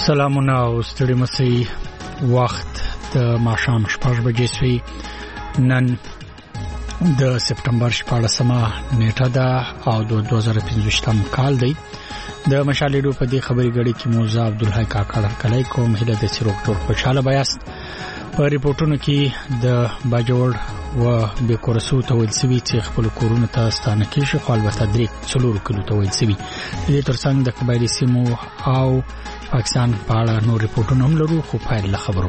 سلامونه او ستړي مسي وخت د ماښام 6 بجې سوی نن د سپټمبر 14مه نیټه ده او د 2015 کال دی د مشالېډو په دې خبري غړي کې موزه عبدالحی کاکړ کله کوم هله د سیروک ټول خوشاله بیاست په ریپورتونو کې د باجوړ و بیکورسو ته ویل سوي چې خپل کورونه ته ستانه کېږي خو البته درې څلور کلو ته ویل سوي دې ترڅنګ د قبایلی سیمو او پاکستان په اړه نور ریپورتونه هم لرو خو پایل له خبرو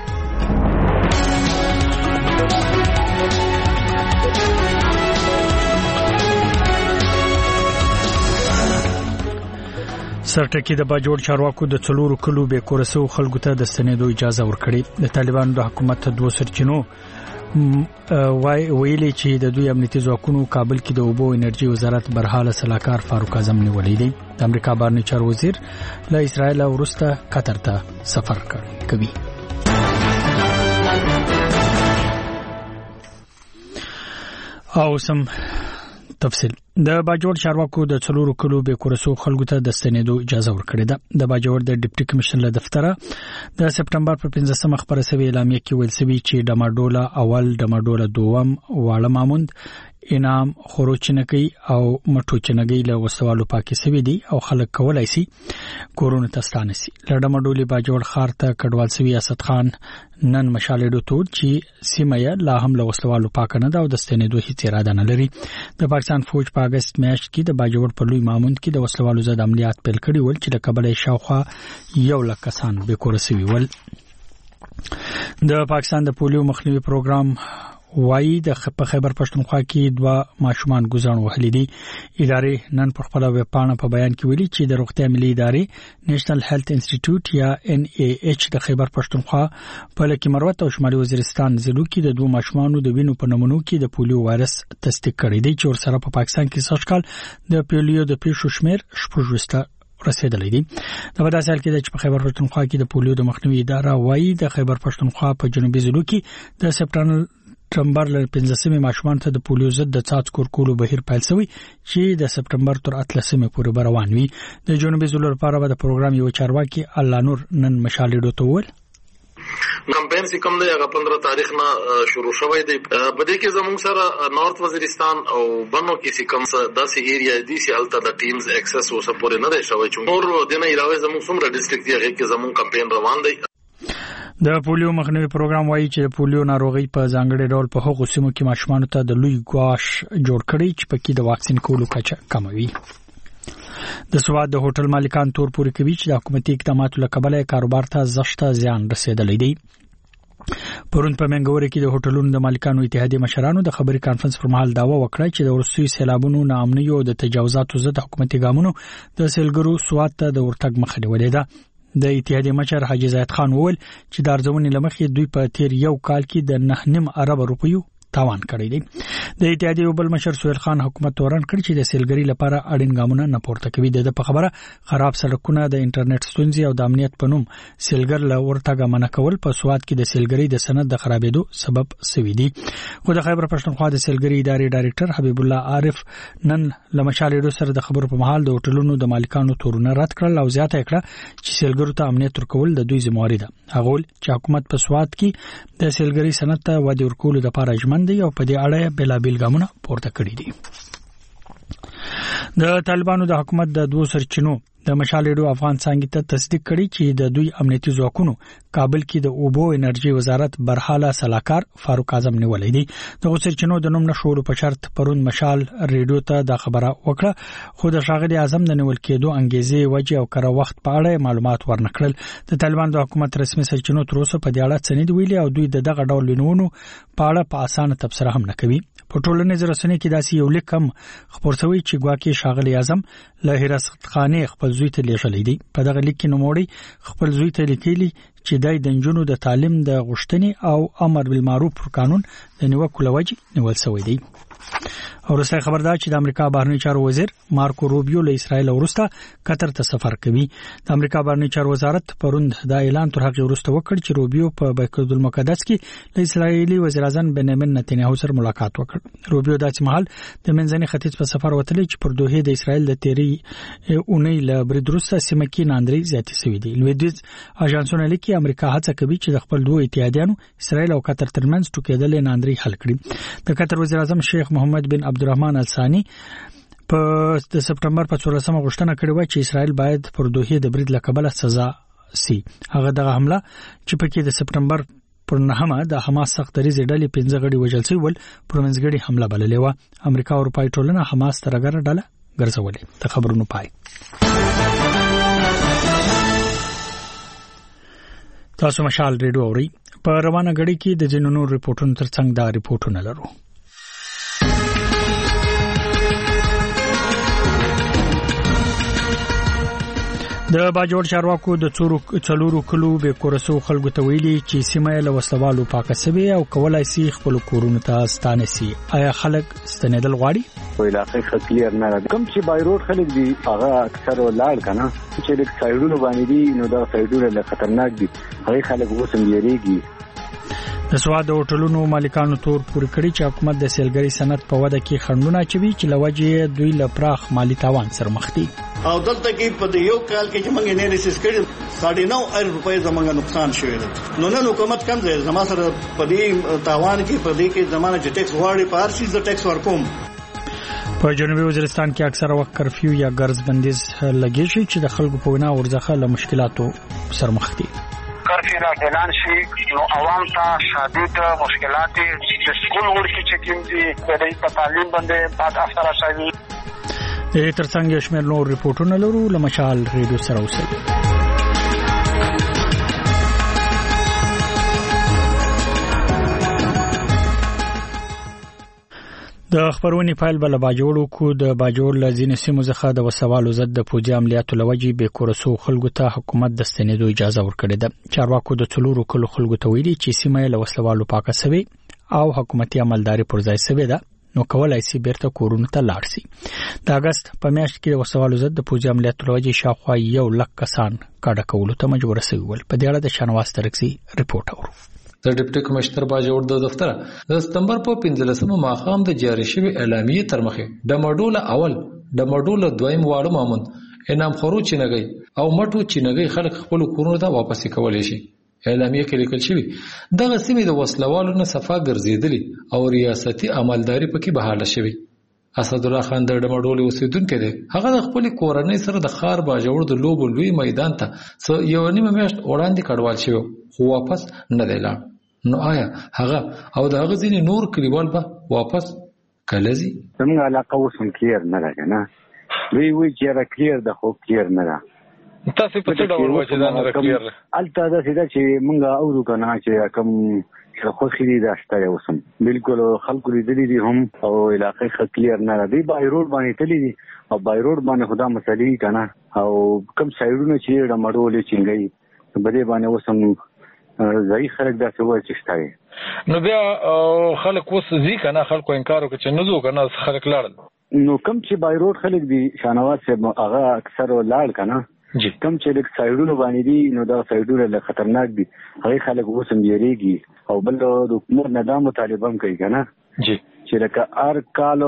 سرټکی د باجوړ چارواکو د څلورو کلو به کورسو خلکو ته د ستنېدو اجازه ورکړي د طالبانو د حکومت دوه سرچینو ویلي چې د دوی امنیتي ځواکونو کابل کې د اوبو انرژي وزارت برحاله سلاکار فاروق اعظم نیولې دی د امریکا بهرنی چارو وزیر له اسرائیل وروسته قطر ته سفر کوي او سم تفصیل د باجوړ چارواکو د څلورو کلو به کورسو خلکو ته د ستنېدو اجازه ورکړې ده د باجوړ د ډیپټي کمشن له دفتره د سپټمبر په 15مه خبره شوی اعلامیه کې ویل شوی چې ډماډولا اول ډماډولا دوم واړه ماموند انعام خروچنګي او مټوچنګي له وسوالو پاکي سوي دي او خلک کولای شي کورونه تستانه سي لړمډولي باجوړ خار ته کډوال سوي اسد خان نن مشالېډو ټول چې سیمه لا هم له وسوالو پاک نه دا د ستنېدو هیڅ اراده نه لري د پاکستان فوج په اگست میاشت کې د باجوړ په لوی ماموند کې د وسوالو زد عملیات پیل کړي ول چې له کبله شاوخوا 100,000 کسان به کورسوي ول د پاکستان د پولیو مخنیوي پروګرام وایي د خیبر پښتونخوا کې دوه ماشومان ګزار وهلي دي ادارې نن په خپل ویب پاڼه په بیان کې ویلي چې د روغتیا ملي ادارې نېشنل هیلث انسټیټیوټ یا NIH د خیبر پښتونخوا په لکه مروت او شمالي وزیرستان ضلعو کې د دوه ماشومانو د وینو په نمونو کې د پولیو وایرس تصدیق کړی دی چې ورسره په پاکستان کې سږ کال د پولیو د پیښو شمیر 16 رسیدلې دي د بداسل کې د خیبر پښتونخوا کې د پولیو د مخنیوي اداره وایي د خیبر پښتونخوا په جنوبي ضلعو کې د سپټمبر ل 15مه ماشومان ته د پولیو ضد د څاڅکو کولو بهیر پیل شوی چې د سپټمبر تر 18مه پورې روان وي د جنوبي ضلعو لپاره د پروګرام یو چارواکي الله نور نن مشالېډو ته ول کمپاین چې کوم دی هغه 15 تاریخ نه شروع شوی دی په دې کې زموږ سره نارث وزیرستان او بنو کې چې کوم داسې ایریا دي چې الته د ټیمز اکسس او سپورټ نه دی شوی چې نور دنه علاوه زموږ څومره ډیسټریکټ دی هغه کې زموږ کمپاین روان دی د پولیو مخنیوي پروګرام وایي چې د پولیو ناروغي په ځانګړي ډول په هغو سیمو کې ماشومان ته د لوی ګواښ جوړ کړي چې پکې د واکسین کولو کچه کموي د سواد د هوټل مالکان تور پوري کوي چې د حکومتي اقداماتو لکبله کاروبار ته زشته زیان رسیدلی دی پرون په منګوري کې د هوټلونو د مالکانو اتحادیه مشرانو د خبري کانفرنس پر مهال داوا وکړه چې د ورستوي سیلابونو ناامنۍ او د تجاوزاتو ضد حکومتي ګامونو د سیلګرو سواد ته د ورتګ مخه نیولې ده د اتحادیه مشر حاجی زید خان وویل چې د ارزونې لمخې دوی په تیر یو کال کې د 9.5 ارب روپیو تاوان کړی دی د اتحادیه بل مشر سهیل خان حکومت تورن کړ چې د سیلګری لپاره اړین ګامونه نه پورته کوي د په خبره خراب سړکونه د انټرنیټ ستونزې او د امنیت په نوم سیلګر له ورتګ منع کول په سواد کې د سیلګری د سند د خرابېدو سبب سوي دي خو د خیبر پښتونخوا د سیلګری ادارې ډایریکټر حبیب الله عارف نن لمشالېډو سره د خبرو په محل د هوټلونو د مالکانو تورونه رد کړل او زیاته کړه چې سیلګرو ته امنیت ورکول د دوی ذمہواری ده هغه چې حکومت په سواد کې د سیلګری سند ته ودی ورکول د لپاره اجمن دی او په دې اړه بلابل ګامونه پورته کړی دي د طالبانو د حکومت د دوه سرچینو د مشالېډو افغان څنګه ته تصدیق کړي چې د دوی امنیتي ځواکونو کابل کې د اوبو انرژي وزارت برحاله سلاکار فاروق اعظم نیولې دي د سرچینو د نوم نشولو په شرط پرون مشال ریډیو ته د خبره وکړه خو د شاغلي اعظم د نیول کېدو انګیزې وجه او کړه وخت په اړه معلومات ورنکړل د طالبان د حکومت رسمي سرچینو تر اوسه په دې اړه څه نه دی ویلي او دوی دغه ډول لینونو په اړه په اسانه تبصره هم نه کوي په ټولنیزو رسنیو کې داسې یو لیک هم خبر شوی چې ګواکې شاغلي اعظم له حراست خانه خپل زوی ته لیږلی دی په دغه لیک کې نوموړي خپل زوی ته لیکلی چې د نجونو د تعلیم د غوښتنې او امر بالمعروف پر قانون د نیوکو لوجې نیول شوی دی. او رسای خبر ده چې د امریکا بهرنی چارو وزیر مارکو روبیو له اسرائیل ورسته قطر ته سفر کوي. د امریکا بهرنی چارو وزارت پروند دا اعلان تر هغه ورسته وکړ چې روبیو په بیت المقدس کې له اسرایلی وزیر اعظم بنیامین نتنیاهو سره ملاقات وکړ. روبیو داسې مهال د منځني ختیځ په سفر وتلی چې پر دوه د اسرائیل د تیری اونۍ له برید وروسته سیمه کې ناندري زیاتې شوې دي. لویدیز اژانسونه لیکي امریکا هڅه کوي چې د خپل دوه اتحادیانو اسرائیل او قطر ترمنځ ټوکېدل ناندري حل کړي. د قطر وزیر اعظم شیخ محمد بن عبدالرحمن الثانی په د سپټمبر په 14مه غوښتنه کړې و چې اسرائیل باید پر دوه د برید لکبله سزا سي. هغه دغه حمله چې پکې د سپټمبر پر 9مه د حماس سختريزې ډلې 15 غړي وژل شوي ول پرمنځګړي حمله بللې و. امریکا او اروپای ټولنه حماس ترګر ډله ګرځولې. د خبرونو پای. تاسو مشال ریډیو اوري. په روانه غړي کې د جنونو ریپورتونو ترڅنګ دا ریپورتونه لرو. د باجوړ چارواکو د څلورو کلو به کورسو خلکو ته ویلي چې سیمه له وسلوالو پاکه سوي او کولای شي خپل کورونه ته ستانه سي. آیا خلک ستنیدل غواړي؟ په علاقې خکلیر نه کوم چې بایروډ خلک دي هغه اکثر لاړ کنه چې د سایډونو باندې دي نو دا سایډونه له خطرناک دي. هغه خلک وسم یریږي. د سواد هوټلونو مالکانو تور پورې کړی چې حکومت د سیلګری صنعت په وده کې خنډونه چوي چې لوجه دوی لپراخ مالی تاوان سره مخ دي. او دلته کې په یو کال کې چې موږ انالیسس کړی 9.5 روپۍ زمونږ نقصان شوی دی. نو نن حکومت کم ځای زما سره په دې تاوان کې په دې کې زمانه چې ټیکس غواړي په هر شي ز ټیکس ورکوم. په جنوبي وزیرستان کې اکثره وخت کرفیو یا ګرځ بندیز لګی شي چې د خلکو په وینا ورځخه له مشکلاتو سره مخ دي. کرفیو را اعلان شي نو عوام ته شدید مشکلات د سکول ورکی چکیم دي د تعلیم باندې بعد اثر شوي. د ترڅنګ شمیر نور ریپورتونه لرو. لمشال ریډیو سره اوسئ. د خبرونې فایل بل باجوړو کو د باجوړ لزین سیمو څخه د وسوالو زد د فوجي عملیاتو لوجې به کورسو خلکو ته حکومت د ستنېدو اجازه ورکړې ده. چارواکو د څلورو کلو خلکو ته ویلي چې سیمه له وسوالو پاکه سوي او حکومتي عملداري پر ځای سوي ده نو کولای شي بیرته کورونه ته لاړ شي. د اگست په میاشت کې د وسوالو زد د فوجي عملیاتو لوجې شاوخوا 1 لک کسان کډه کولو ته مجبور شوي ول. په دې اړه د شانواز ترکسي رپورټ اورو. د ډیپټي کمشنر باجوړ د دفتر د سپتمبر په 15مه ماښام د جاری شوی اعلامیه تر مخه د ماډول اول د ماډول دویم واړه مامون انعام خورو چینګي او مټو چینګي خلک خپل کورونه ته واپس کولای شي. اعلامیه کې لیکل شوی دغه سیمې د وسلوالو نه صفه ګرځیدلې او ریاستي عملداري پکې بحاله شوی. اسد الله خان د ماډول اوسیدونکو دی. هغه د خپل کورنۍ سره د خار باجوړ د لوبو لوی میدان ته یو نیمه میاشت وړاندې کډوال شوی خو واپس نه دی لاړ. نو آیا هغه او د هغه ځینې نور کلیوال به واپس کلهزي؟ څنګه علاقه وسم کلیر نه ده کنه وی چې را کلیر د خو کلیر نه ده. تاسو په څه ډول وایي دا نه کلیر الته دا چې مونږه اورو کنه چې کوم خو خېری داشته وسم بالکل خلکو دې دي هم او علاقې خکلیر نه ده. بایروډ باندې تللی دي او بایروډ باندې خدا مسلې کنه او کم سایډونه چې د مړولې چنګي بده باندې وسم زای خلک دا څه وایي چې شته. نو بیا خلک وسزي کنه خلکو انکار وکړي چې نزو کنه خلک لاړل. نو کم چې بایروډ خلک دي شانواز سے هغه اکثر لاړ کنه کم چې د سایډونو باندې دي نو دا سایډونه له خطرناک دي. هغه خلک وسم یریږي او بل د حکومت نظام مطالبه کوي کنه چې لکه هر کال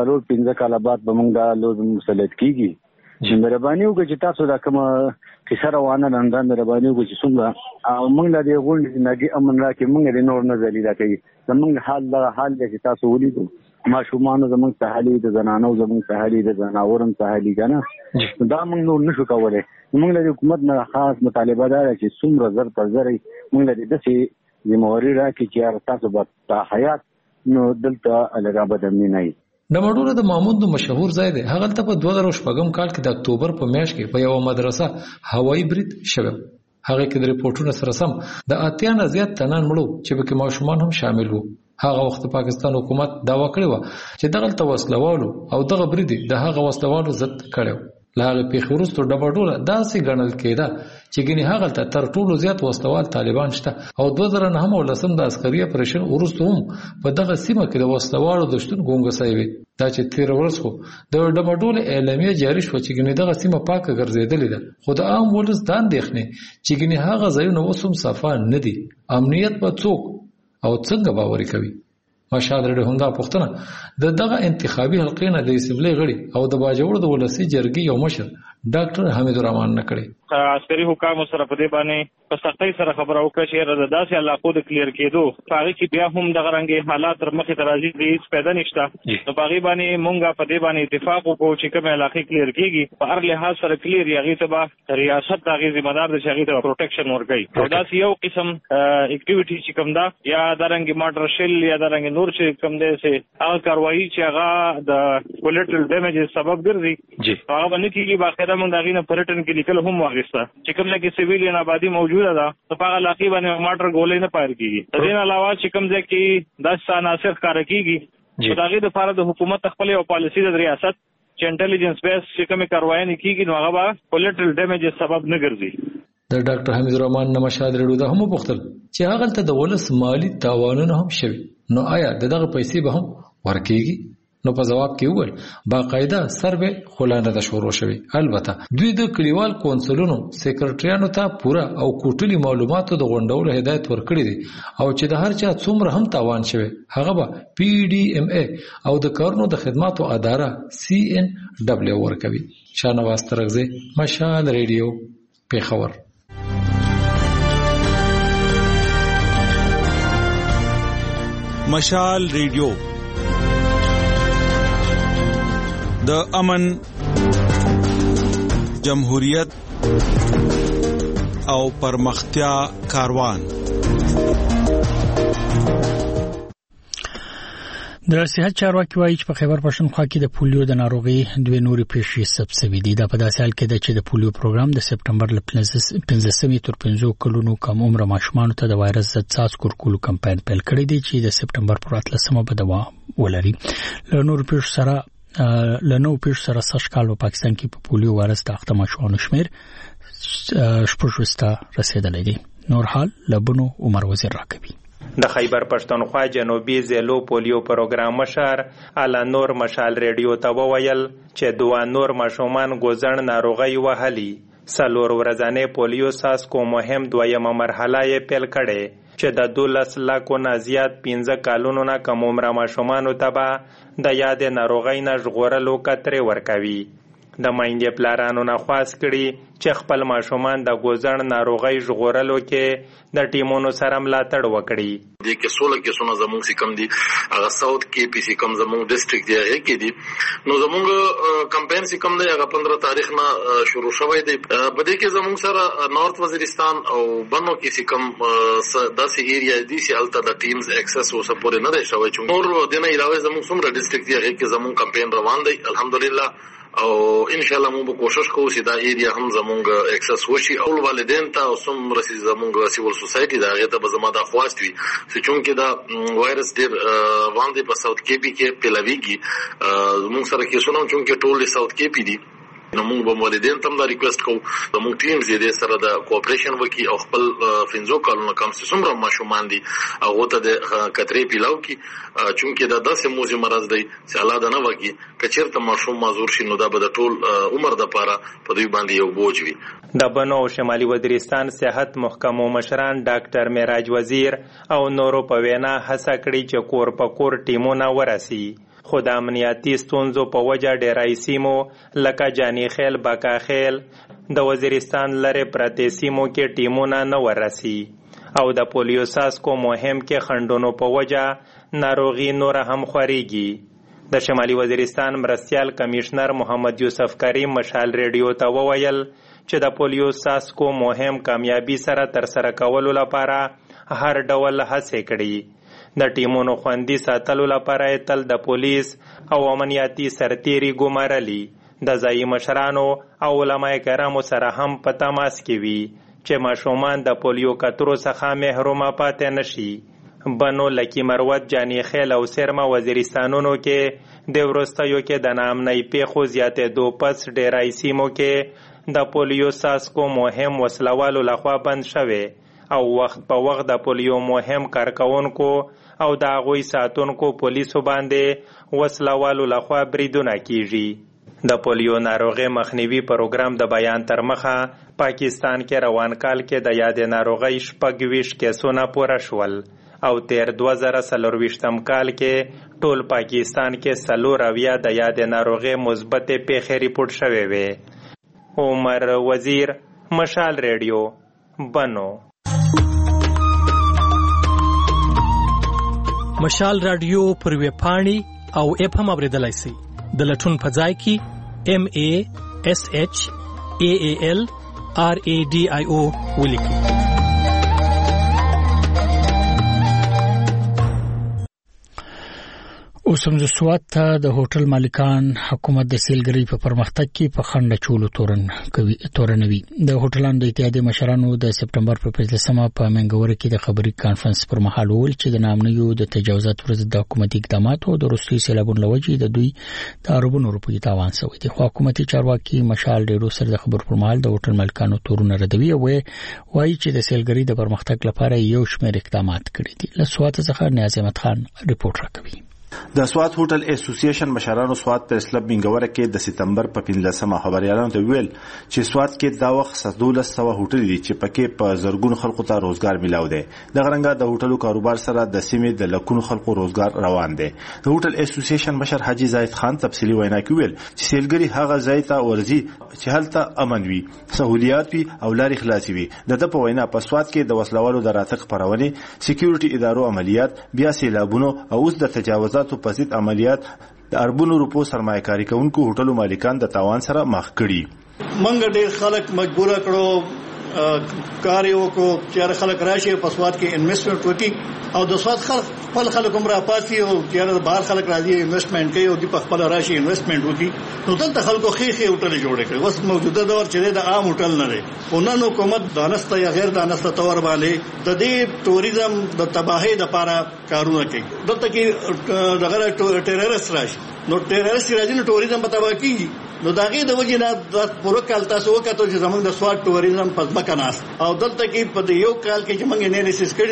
4-5 کال بعد به موږ دا لوز مسلط کیږي. چې مهرباني وکړئ چې تاسو دا کوم کیسه روانه نن مهرباني وکړئ چې څنګه او موږ د دې غونډې نګي امن راکې موږ د نور نه ذلیلا کوي. زموږ حال چې تاسو ولیدو ما شومان زموږ سهالي د زنانو زموږ سهالي د زناورم سهالي کنه دا موږ نور نشو کولای. موږ د حکومت نه خاص مطالبه ده چې څومره زر پر زر موږ د دې ذمہواری راکې چې تاسو به حیات نو دلته لږه بدمنی نه. د ماډول د مامون د مشهور ځای دی. هغه ته په 2014 کال کې د اکتوبر په میاشت کې په یو مدرسه هوایي برید شوی. هغه کې د ریپورتونو سره سم د 80 نه زیات تنان مړو چې پکې ماشومان هم شامل وو. هغه وخت پاکستان حکومت داوا کړی و چې دغه وسلوالو او دغه برید د هغه وسلوالو ضد کړو. لاغه پیښورستو ډبډوله داسې ګڼل کېده چې ګنې هغه تر ټولو زیات وسلوال طالبان شته او 2009 ولسم د عسکري اپریشن ورستو هم په دغه سیمه کې د وسلوالو د شتون ګونګسای وي دا چې تیر ورځ خو د ډبډوله اعلامیه جاری شو چې ګنې دغه سیمه پاکه ګرځېدلې ده خو د عام ولس د اندېښنې چې ګنې هغه ځایونه اوس هم صفا نه دي امنیت به څوک او څنګه باور کوي مشال ریډیو همدا پوښتنه د دغه انتخابي حلقې نه د اسمبلی غړي او د باجوړ د ولسی جرګې یو مشر ډاکټر حمید الرحمن نکړي عسکري حکام سره په دې باندې په سختۍ سره خبره وکړه چې د داسې علاقو د کلیر کېدو هغه کې بیا هم دغه رنګ حالات تر مخې ته راځي هیڅ پیدا نشته نو په هغې باندې مونږ په دې باندې اتفاق وکړو چې کومې علاقې کلیر کېږي په هر لحاظ سره کلیر هغې ته به ریاست د هغې ذمه دار دی چې هغې ته پروټیکشن ورکوي او داسې یو قسم اکټیویټي چې کوم ده یا د رنګ ماټر شل یا د رنګ نور چې کوم دی هغه کاروایي چې هغه د کولیټرل ډیمیجز سبب ګرځي هغه باندې کېږي باقاعده مونږ د هغې نه په رټن کې لیکل هم واخیسته چې کوم کې سیویلین آبادي موجوده ده نو په هغه علاقې باندې ماټر ګولۍ نه پایر کېږي د دې نه علاوه چې کوم ځای کې داسې عناصر ښکاره کېږي نو د هغې دپاره د حکومت خپل یو پالیسي د ریاست چې انټلیجنس بیس چې کومې کاروایانې کېږي نو هغه به کولیټرل ډیمیجز سبب نه ګرځي د ډاکټر حمید الرحمن نه مشال ریډیو دا هم وپوښتل چې هغلته د ولس مالي تاوانونه هم شوي نو آیا دغه پیسې به هم ورکېږي نو په جواب کې وویل باقاعده سروې خلانه د شروع شوی البته دوی د کلیوال کونسلونو سیکریټریانو ته پوره او کوټلي معلوماتو د غونډولو هدایت ورکړي دي او چې د هر چا څومره هم تاوان شوی هغه به پی ډی ام ای او د کارونو د خدماتو اداره سی ان ډبلیو ورکوي شانواز ترغزی مشال ریډیو پیښور مشال ریډیو د امن جمهوریت او پرمختیا کاروان د صحت چارواکي وایي چې په خیبر پښتونخوا کې د پولیو د ناروغي دوه نوري پیښې ثبت شوې دي. دا په داسې حال کې ده چې د پولیو پروګرام د سپټمبر ل 15 تر 15 کلونو کم عمر ماشومان ته د وایرس ضد څاڅکو ورکولو کمپاین پیل کړی دی چې د سپټمبر پر 13 به دوام ولري. له نورو پیښو سره سږکال په پاکستان کې په پولیو وایرس د اخته ماشومانو شمیر 14 رسیدلی دی. نور حال لبنو عمر وزیر راکوي. د خیبر پښتونخوا جنوبي ضلعو پولیو پروګرام مشر اعلی نور مشال ریډیو ته وویل چې دوه نور ماشومان ګوزن ناروغي وهلي. سلور ورځانه پولیو ساسکو مهم دویمه مرحله یې پیل کړي چې د 12 لکو نه زیات 15 کالونو نه کم عمر ماشومانو ته به د یاد ناروغي نه ژغورلو کترې ورکوي. د مایندې پلارانو نه خواست کړي چې خپل ماشومان د ګوزن ناروغي ژغورلو کې د ټیمونو سره ملاتړ وکړي. د کې 16 کیسونه زموږ سیکم دي هغه ساوث کې پی سی کم زموږ ډیسټریکټ دی هغه کې دي نو زموږ کمپاین سیکم دی هغه 15 تاریخ نه شروع شوی دی. په دې کې زموږ سره نارث وزیرستان او بنو کې سیکم داسې ایریا دي چې الته د ټیمز ایکسس او سپورټ نه دی شوی چې نور دنه علاوه زموږ څومره ډیسټریکټ دی هغه کې زموږ کمپاین روان دی الحمدلله او ان شاء الله موږ کوشش کوو چې دا ایریا هم زموږ ایکسس وشي او والدین ته سم رسي زموږ سیول سوسایټي دا هغه ته به زموږ د خواست وي چې چونکه دا وایرس ډیر باندې په ساوث کې پی کې پیلاویږي موږ سره کیسونه چونکه ټول ساوث کې پی دي نو موږ به والدین ته دا ریکوست کوو زموږ ټیم زیاده سره د کوآپریشن وکي او خپل فینزو کالونو کم څومره ماشومان دي هغه ته د کترې پیلاو کی چونکه دا داسې موزي مرض دی چې الله دا نه وکي کچیرته ماشوم معذور شي نو دا به د ټول عمر د پاره په دوی باندې یو بوج وي. د بنو شمالي وزیرستان صحت محکمو مشران ډاکټر معراج وزیر او نورو په وینا هڅه کړې چې کور په کور ټیمونه ورسي. خو د امنیتي ستونزو په وجه ډیری سیمو لکه جانی خیل باکا خیل د وزیرستان لرې پرتې سیمو کې ټیمونه نه ورسي او د پولیو ساسکو مهم کې خندونو په وجه ناروغي نور هم خوريږي. د شمالي وزیرستان مرستیال کمشنر محمد یوسف کریم مشال ریډیو ته وویل چې د پولیو ساسکو مهم کامیابی سره تر سره کولو لپاره هر ډول هڅې کړي. د ټیمونو خوندي ساتلو لپاره تل د پولیس او امنیتي سرتیري ګمارلي. د ځایي مشرانو او علماء کرامو سره هم په تماس کې وي چې ماشومان د پولیو کترو څخه محرومه پاتې نشي. بنو لکی مروت جانی خیل او سرما وزیرستانونو کې د وروستیو کې د ناامنۍ پیښو زیاتېدو پس ډیری سیمو کې د پولیو څاڅکو مهم وسلوالو لخوا بند شوی او وخت په وخت د پولیو مهم کارکونکو او د هغوی ساتونکو پولیسو باندې وسلوالو لخوا بریدونه کیږي. د پولیو ناروغۍ مخنیوي پروګرام د بیان تر مخه پاکستان کې روان کال کې د یادې ناروغۍ 26 کیسونه پوره شول او تیر 2024 کال کې ټول پاکستان کې 4 د یادې ناروغۍ مثبت پیښې ریپورت شوې وې. عمر وزیر، مشال ریډیو، بنو. مشال رادیو پر ویب پاڼې او اپ هم اوریدلای شئ. د لټون په ځای کې MASHAALRADIO ولیکئ. اوس هم د سوات ته د هوټل مالکان حکومت د سیلګرۍ په پرمختګ کې په خنډ چولو تورنوي. د هوټلانو د اتحادیې مشرانو د سپټمبر په 15مه په منګور کې د خبري کانفرنس پر مهال وویل چې د نامنیو د تجاوزات پر ضد د حکومتي اقداماتو او د روسي سیلابونو لوجې د دوی د اربونو روپیو تاوان شوی دی. خو حکومتي چارواکي مشال ډیرو سره د خبر پر مهال د هوټل مالکانو تورونه ردوي او وایي چې د سیلګرۍ د پرمختګ لپاره یو شمېر اقدامات کړي دي. له سوات څخه نیاز احمد خان ریپورت راکوي. د سوات هوټل اسوسییشن مشرانو سوات پریس کلب منګوره کې د سپتمبر په 15مه خبريالانو ته ویل چې سوات کې دا وخت 1200 هوټل دي چې پکې په زرګون خلکو ته روزګار ملاو دي. د غرنګا د هوټلو کاروبار سره د سیمې د لکونو خلکو روزګار روان دي. د هوټل اسوسییشن مشر حاجی زاید خان تفصیلی وینا کوي چې سیلګری هغه ځای ته ورځي چې هلته امن وي، سہولیات وي او لارې خلاصي وي. د په وینا په سوات کې د وسلوالو د راتګ پرونی، سکیورټي ادارو عملیات، بیا سیلابونو او اوس د تجاوزاتو په ضد عملیات د اربونو روپو سرمایه‌کاري کوونکو هوټلو مالکان د تاوان سره مخ کړي. منګ ډېر خلک مجبور کړو کار یو کو چې خلک راشي په سواد کې انویسټمنٹ وکړي او د سواد خلک هم را پاسي او چې بهر خلک راځي انویسټمنٹ کوي او د خپل راشي انویسټمنٹ وکړي. نو دلته خلکو خېخې هوټل جوړ کړي. اوس موجوده دور چې د عام هوټل نه لري. ونن حکومت دانسته یا غیر دانسته تور باندې د دې ټوریزم د تباہی لپاره کارونه کوي. دلته کې دغه ټیرریست راشي. نو ټیرریست راځي نو ټوریزم په تباہ کیږي. نو داغه د وجې نه د پوره کال تاسو وکړو چې زمونږ د سواد ټوریزم په ځمکه ناس او دلته کې په یو کال کې چې موږ انالیسس کړی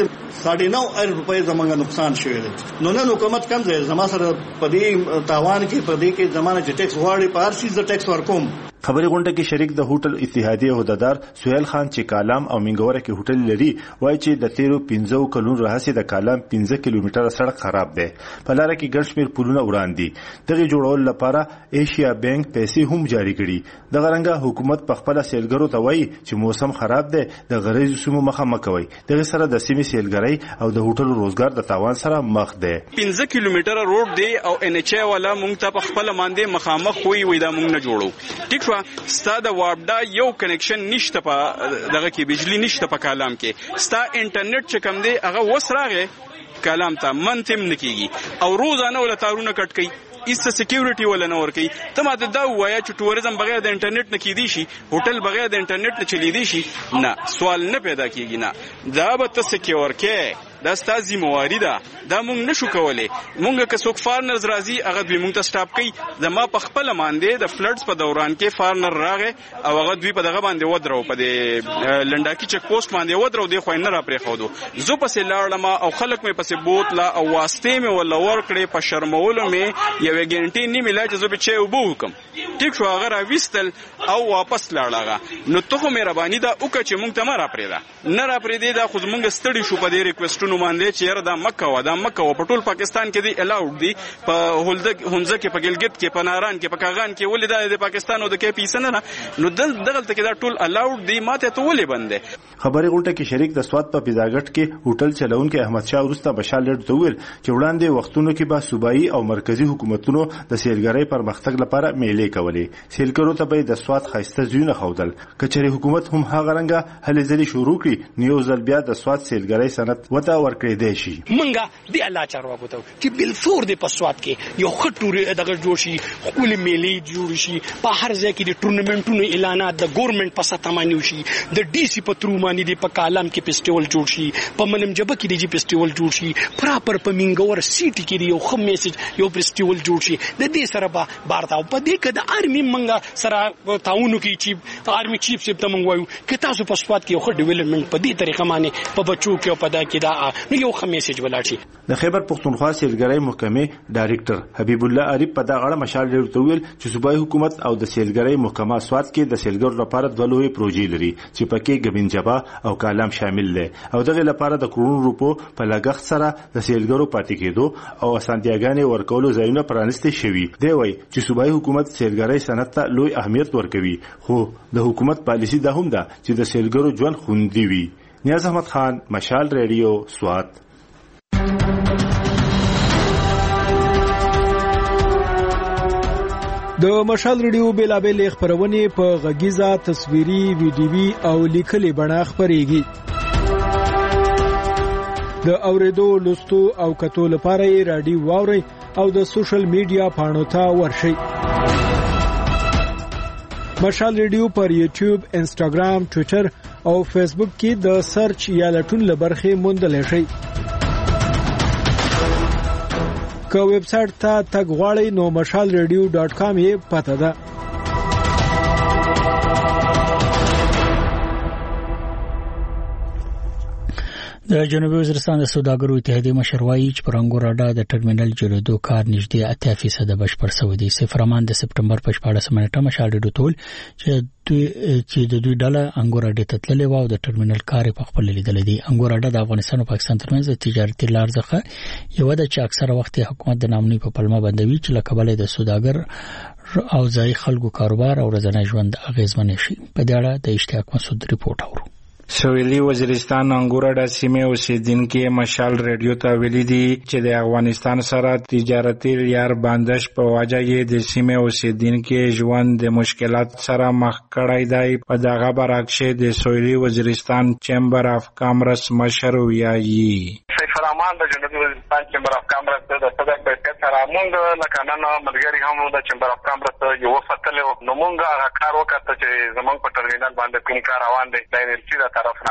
9.5 روپۍ زمونږ نقصان شوی دی. نو نن حکومت کم ځای زما سره په دې تاوان کې په دې کې زمانه چې ټیکس واړي په هر شي د ټیکس ورکوم. خبري غونډه کې شریک د هوټل اتحادیه عہدیدار سہیل خان چې کالام او منګوره کې هوټل لري وایي چې د تیرو 15 کلونو راهیسې د کالام 15 کیلومتره سړک خراب دی. په لار کې ګڼ شمېر پلونه وران دي. دغه جوړول لپاره ایشیا بانک پیسې هم جاری کړي. د غرنګا حکومت په خپل سیلګرو ته وایي چې موسم خراب دی، د غریزو سیمو مخه مکوي. دغه سره د سیمې سیلګرۍ او د هوټل روزګار د تاوان سره مخ دی. 15 کیلومتره روډ دی او ان ایچ ای والا مونږ ته په خپل باندې مخامخ وي دا مونږ نه جوړو. ټیک شو ستا د وابډا یو کنیکشن نشته په دغه کې بجلی نشته په کالام کې. ستا انټرنیټ چې کم دی هغه وسراغه کالام ته منتم نکېږي او روزانه ول تارونه کټ کوي. ایسته سکیورټي ولا نه ور کوي. ته ما دا وایا چې ټوریزم بغیر د انټرنیټ نه کیدی شي، هوټل بغیر د انټرنیټ نه چلیدي شي؟ نه، سوال نه پیدا کیږي. نه دا به ته سکیورکه دا ستاسو موارد دا مونږ نشو کولای. مونږ که څوک فارنرز راځي هغه دوی مونږ ته سټاپ کوي. زما په خپل باندې د فلډز په دوران کې فارنر راغی او هغه دوی په دغه باندې ودرو په لنډاکی چک پوسټ باندې ودرو دی خو نه را پرې خودو. زه پسې لاړم او خلک مې پسې بوتله او واسطې مې ولا ور کړې په شرمولو مې یو ګنټې نیمه لا چې زه به چي وبو کوم. ټیک شو هغه را وستل او واپس لاړه. نو ته خو مهرباني دا وکړه چې مونږ ته ما را پرې دا نه را پرې دی. دا خو مونږ ستړي شو په دې ریکوېسټونو باندې چې یاره دا مکه و په ټول پاکستان کې دی الاؤډ دی. په هونځه کې په ګلګت کې په ناران کې په کاغان کې ولې دا د پاکستان او د کې پیسه نه نو دغه ته کې دا ټول الاؤډ دی. ماته ته ولې بندې. خبري غونډه کې شریک د سواد په پیزاګټ کې هوټل چلونکو احمد شاه ورسته بشار لړ دویل چې وړاندې وختونو کې به صوبایي او مرکزی حکومتونو د سیلګرۍ پرمختګ لپاره میلې کول. ورکولې. سیلګرو ته به د سواد خاصه زیونه خودل کچري حکومت هم هغه رنګه هلې ځلې شروع کړي نیو ځل بیا د سواد سیلګرۍ سند وته ورکړې دی شي. منګه دی الله چارواکو ته چې بالفور د پسواد کې یو خټوري دغه جوړ شي خپل میلې جوړ شي په هر ځای کې د ټورنمنټونو اعلانات د ګورنمنت په ستامانیو شي د ډي سي په ترومانی دی په کالام کې فیسټیوال جوړ شي په منمجبه کې دی فیسټیوال جوړ شي پراپر په منګور سیټي کې یو خم میسج یو فیسټیوال جوړ شي د دې سره به بارتاو په دې کې د آرمي منګه سره تعاونو کې چیف آرمي چیف سپ ته منغوي کې تاسو په سپات کې خو ډیولپمنٹ په دې طریقه باندې په بچو کې او په دا کې دا نو یو خم میسج ولاړ شي. د خیبر پختونخوا سیلګرۍ محکمې ډایریکټر حبیب الله عریف په دا غړه مشال ډیر ویل چې صوبایي حکومت او د سیلګرۍ محکمه سواد کې د سیلګرو لپاره د لوی پروژې لري چې پکې ګبنجبا او کالام شامل دي او دغه لپاره د کروڑونو روپو په لګښت سره د سیلګرو پاتې کېدو او اسانتیاګانې ورکولو ځایونه پرانیستي شوي دی. وایي چې صوبایي حکومت سیلګرۍ صنعت ته لوی اهمیت ورکوي خو د حکومت پالیسي دا هم ده چې د سیلګرو ژوند خوندي وي. نیاز احمد خان مشال ریډیو سواد. د مشال ریډیو بیلابل خبرونه په غږیزه تصویري ویډیوي او لیکلي بڼه خبريږي. د اوریدو لوستو او کتو لپاره رادیو واوري او د سوشل میډیا پاڼو ته ورشي. مشال ریډیو پر یوټیوب، انسټاګرام، ټوئیټر او فیسبوک کې د سرچ یا لټون لبرخه موندل شي. که ویب سټ ته تګ غواړئ نو mashalradio.com یې پته ده. د جنوبي وزیرستان د سوداګرو اتحادیې مشر وایي چې پر انګور اډه د ټرمینل جوړېدو کار نږدې 80% بشپړ شوی دی. سفرمان د سپټمبر په 14 نیټه مشال ریډیو ټول چې د دوی ډله انګور اډه ته تللې و او د ټرمینل کار په خپل لیدل دي. انګور اډه د افغانستان او پاکستان ترمنځ د تجارتي لار څخه یو د چې اکثره وخت حکومت د نامنوي په پلمه بندوي چې لکه بلې د سوداګر او ځای خلکو کاروبار او ورځنی ژوند اغیزمن شي. په دې اړه د اشتیاق مسعود ریپورت اورو. سویلی وزیرستان انګورډا سیمه اوسیدونکو مشال ریډیو ته ویلي دي چې د افغانستان سره تجارتي لار بندش په وجه یې د سیمه اوسیدونکو ژوند د مشکلات سره مخ کړی دی. په دغه برعکس د سویلی وزیرستان چیمبر اف کامرس مشر ویایي سفرمان د جنوبي وزیرستان چیمبر اف کامرس د صدر په سره مونږ لکه نن ملګری هم د چیمبر اف کامرس یو فتل نو مونږ هغه کار وکړ چې زمونږ په ټرمینل باندې کوم کار روان دی د انرژي طرفنا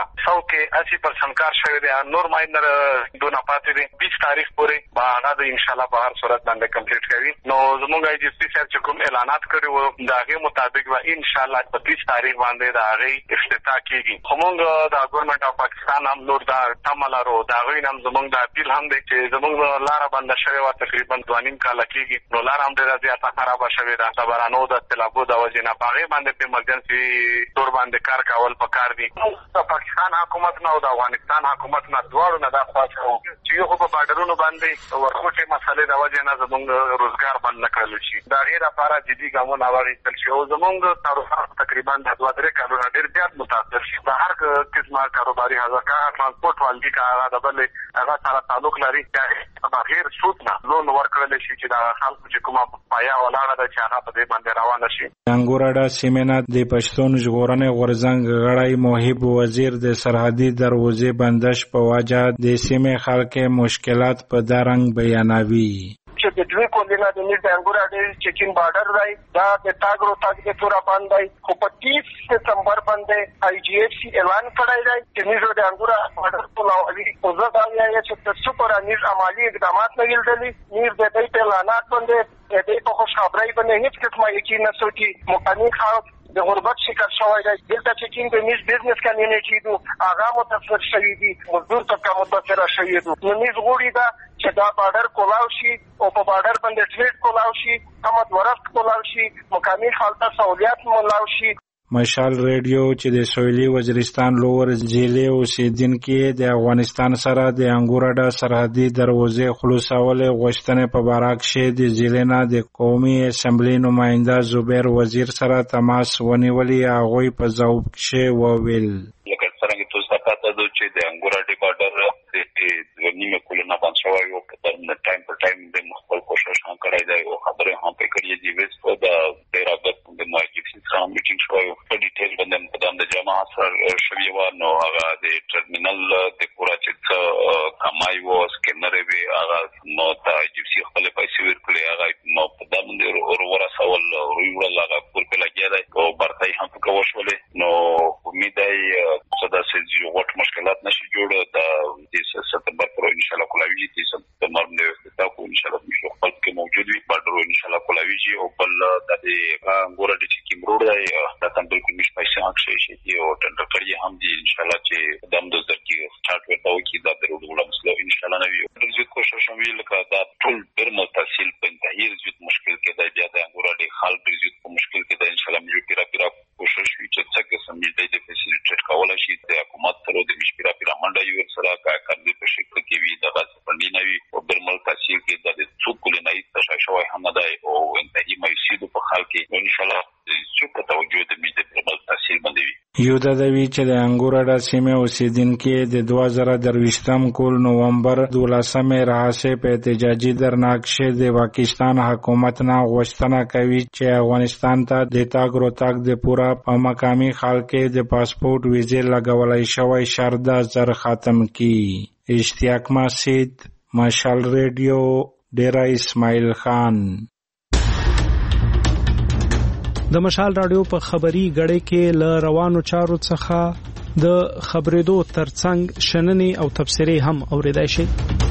180% کار شوی دی. نور ماینر دونه پاتې دي 20 تاریخ پورې به هغه د ان شاء الله په هر صورت باندې کمپلیټ کوي. نو زموږ ای جی پی سر چې کوم اعلانات کړي وو دا هغه مطابق به ان شاء الله په 30 تاریخ باندې دا هغه افتتاح کیږي. همغه د ګورنمنت اف پاکستان هم نور دا تملارو دا غوی نام زموږ د اپیل هم دی چې زموږ لار بند شوی و تقریبا 2.5 کال کېږي. نو لار هم ډیره زیاته خراب شوی دا صبرانو د تلابو د وجنه باغې باندې په ایمرجنسي تور باندې کار کول پکار دي. پاکستان حکومت نه او د افغانستان حکومت نه دواړو نه دا خواڅو چې یو په بارډرونو باندې ورخوټه مسلې د وجه نه زموږ روزګار بند نکړل شي. دا غیر لپاره جدي ګامونه واخیستل شي او زموږ کاروبار تقریبا د 2-3 کلونو ډیر زیات متاثر شي. د هر قسمه کاروباري حرکت ترانسپورت والدي کار د بل هغه سره تعلق لري چې بغیر سود نه لون ورکړل شي چې د خلکو چې کومه پایا ولاړه ده چې هغه په دې باندې روانه شي. انګورډا سیمه د پښتون ژغورنې غورځنګ غړی موهب وزیر د سرحدي دروازې بندش په وجه د سیمې خلک مشکلات په دارنګ بیانوي. چې د دوی کولینا د نږدې انګورډا چیکین بارډر دی دا د تاګرو تاګ د تورا باندې خو په 30 سپتمبر باندې آی جی ایف سی اعلان کړی دی چې نږدې د انګورډا بارډر په لاولي او زه دا وایم چې د سپر انیز عملی اقدامات نه ویلدلي نږدې د دې اعلانات باندې د په خوشخبری باندې هیڅ قسمه یقین نشو چې مقامی خلک د غربت شکار شوی دی. دلته چې کوم د میز بزنس کمیونټي دو هغه متاثر شوی دي مزدور طبقه متاثر شوی دي. نو میز غوړي دا چې دا بارډر کولاو شي او په بارډر باندې ټریډ کولاو شي امد ورست کولاو شي مقامی خلک سہولیات مولاو شي. مشال ریډیو چې د سویلي وزیرستان لوور ضلع اوسیدونکو د افغانستان سره د انګورډا سرحدي دروازې خلاصول غوښتنې په باره کې د ضلع نه د قومي اسمبلی نماینده زبیر وزیر سره تماس ونیولی. هغه په ځواب کې وویل لکه څنګه تاسو ته پته ده چې د انګورډا بارډر د نیمه کولونه باندې شوی او په ټایم په ټایم د مخبل کوشش هم کړی دی او خبره هم پکړې دي وست په د ډیره سکینر وی هغه نو ته جپسي خپل پیسې ورکړي هغه نو په دمن ور سوال ویول هغه پر په لګیدای او برتای هم په وشولې نو امید دی صدا سې وټ مشکلات نشي جوړ د سپتمبر پر ان شاء الله کولاویږي چې سپتمبر نه تا کو ان شاء الله مشو خپل کې موجود وي بارډر ان شاء الله کولاویږي او بل د انګور د چې کیمرو دی دا تم بالکل مش پیسې حق شي او ټنډر کړی هم دی ان شاء الله چې دم د ځکه سٹارټ ورته وکي دا درو مسله ان شاء الله نوي د کوشش هم ویل کا دا ټول درمو تحصیل په انتهایی زیات مشکل کې دی بیا د انګور د خال په زیات مشکل کې دی ان شاء الله مې پیرا کوشش وی چې څنګه سمې د فیسیلیټیټ کولای شي د حکومت سره د مشکل پیرا منډه یو سره کار کوي په شکل کې وی د غاز پندې نوي او درمل تحصیل کې د څوک نه ایست شوی هم دی او انتهایی مې په خال کې ان شاء الله څوک توجه د مې د درمل تحصیل باندې یو د دوی چې د انګور د سیمه اوسیدونکو د 2023 کال نومبر 12 راهسه په احتجاجي درناکشه د پاکستان حکومت نه غوښتنه کوي چې افغانستان ته د تاګ روتاګ د پورا په مقامي خلکو د پاسپورت ویزه لګولای شوی شرط زر ختم کړي. اشتیاق مسعود، مشال ریډیو، ډیرا اسماعیل خان. د مشال رادیو په خبري غړې کې ل روانو چارو څخه د خبرېدو ترڅنګ شننې او تبصرې هم اوریدای شي.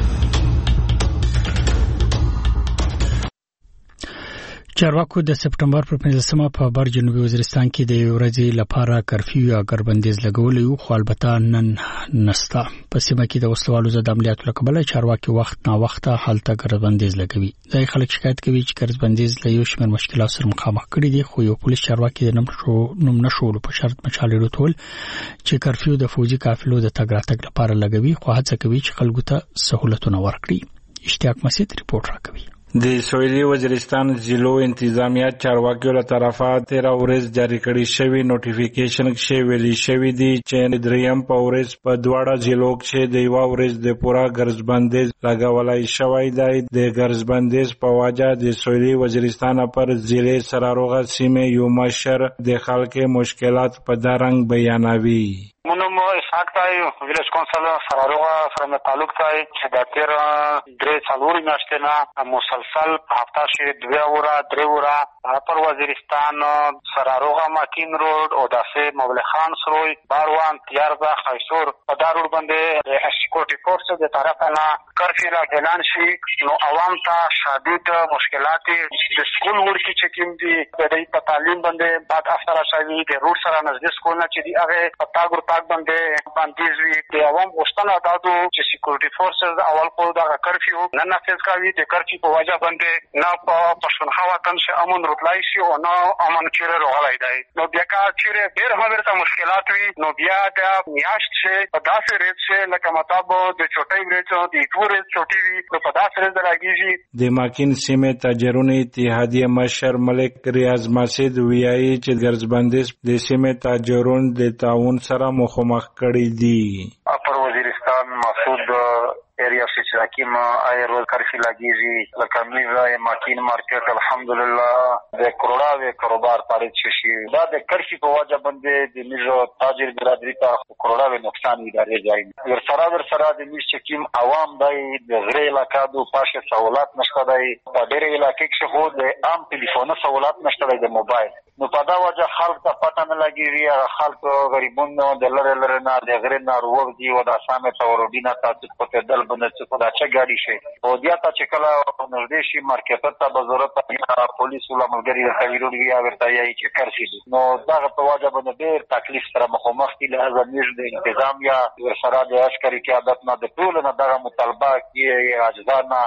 چارواکو د سپټمبر پر 15مه په بر جنوبي وزیرستان کې د ورځې لپاره کرفیو یا ګربندیز لګولې او خو البته نن نستا په سیمه کې د وسلوالو زده عملیاتو لکبل چارواکي وخت نا وخت حالت ګربندیز لګوي. ځای خلک شکایت کوي چې ګربندیز له یو شمېر مشکلات سره مخامخ کړي دي خو یو پولیس چارواکي د نوم نشول په شرط مچالې روتول چې کرفیو د فوجي قافلو د تګ راتګ لپاره لګوي خو هڅه کوي چې خلکو ته سہولتونه ورکړي. اشتیاق مسعود ریپورت راکوي. د سویلي وزیرستان ضلعو انتظامیه چارواکیو له طرفه 13 ورځ جاری کړی شوی نوټیفیکیشن کې ویلي شوی دی چې دریم په ورځ په دواړه ضلعو کې د یو ورځ د پورا ګرځبندیز لګولای شوی دی. د ګرځبندیز په وجه د سویلي وزیرستان پر ضلع سراروغه سیمه یو مشر د خلکو مشکلات په دارنګ بیانوي. منم اسحاق تای ویلیج کونسل سراروغه سره تعلق تای چې د تیر درې څلور میاشتې نه مسلسل په هفته کې 2 ورځې 3 ورځې پر وزیرستان سراروغه ماکین روډ او داسې مولا خان سروي باروان تیارزا خیسور په دارور باندې د سکیورټي فورس د طرفه نه کرفیو اعلان شي نو عوام ته شدید مشکلات د سکول ورکی چې کوم دي د دې تعلیم باندې بعد افسر شوی د روډ سره نږدې سکول نه چې دی هغه پتاګور باندې باندې وی د عوام غوښتنه دادو چې سکیورټي فورسز اول په دا کرفیو نه نافذ کوي د کرفیو په وجه باندې نه په پښتونخوا وطن شه امن راتلای شي او نه امن چیرې راغلی دی نو بیا کا چیرې ډېر هغه مشکلات وي نو بیا د میاشت شه په داسې ریټ شه لکه مطلب د چوټي ریټ د ټور چوټي وي نو په داسې ریټ راګیږي. د ماکین سیمه تاجرونو اتحادیه مشر ملک ریاض مسعود ویایي چې ګرځبندیز د سیمه تاجرون د تعاون سره مخامخ کړي دي. اپر وزیرستان مسعود ایریا چې حکیم روز کرفی لګیږي لکه میزه ماکین مارکیټ الحمدلله د کروڑا کاروبار تاریخ شي دا د کرفی په وجه باندې د میزه تاجر برادری ته کروڑا نقصان ادارې ځای ورسره د میز چې کیم عوام دای د غیر علاقې د پاشه سہولت نشته دی په ډېر علاقې کې خو د عام ټلیفون سہولت نشته دی د موبایل نو په دا وجه خلک ته پته نه لګیږي خلک غریبونو د لره نه د غیر نه وروږي او د اسامه تورودینه تاسو په دل باندې څه دا چې ګاډي شي او بیا ته چې کله نږدې شي مارکیټ ته به ضرورت یا پولیس ولا ملګری ته ویلوړي یا ورته یې چې کرفي نو دا په وجه باندې ډېر تکلیف سره مخامخ دي له ځمیر د انتظام یا سره د عسکري قیادت نه د ټول نه دغه مطالبه کې اجزانا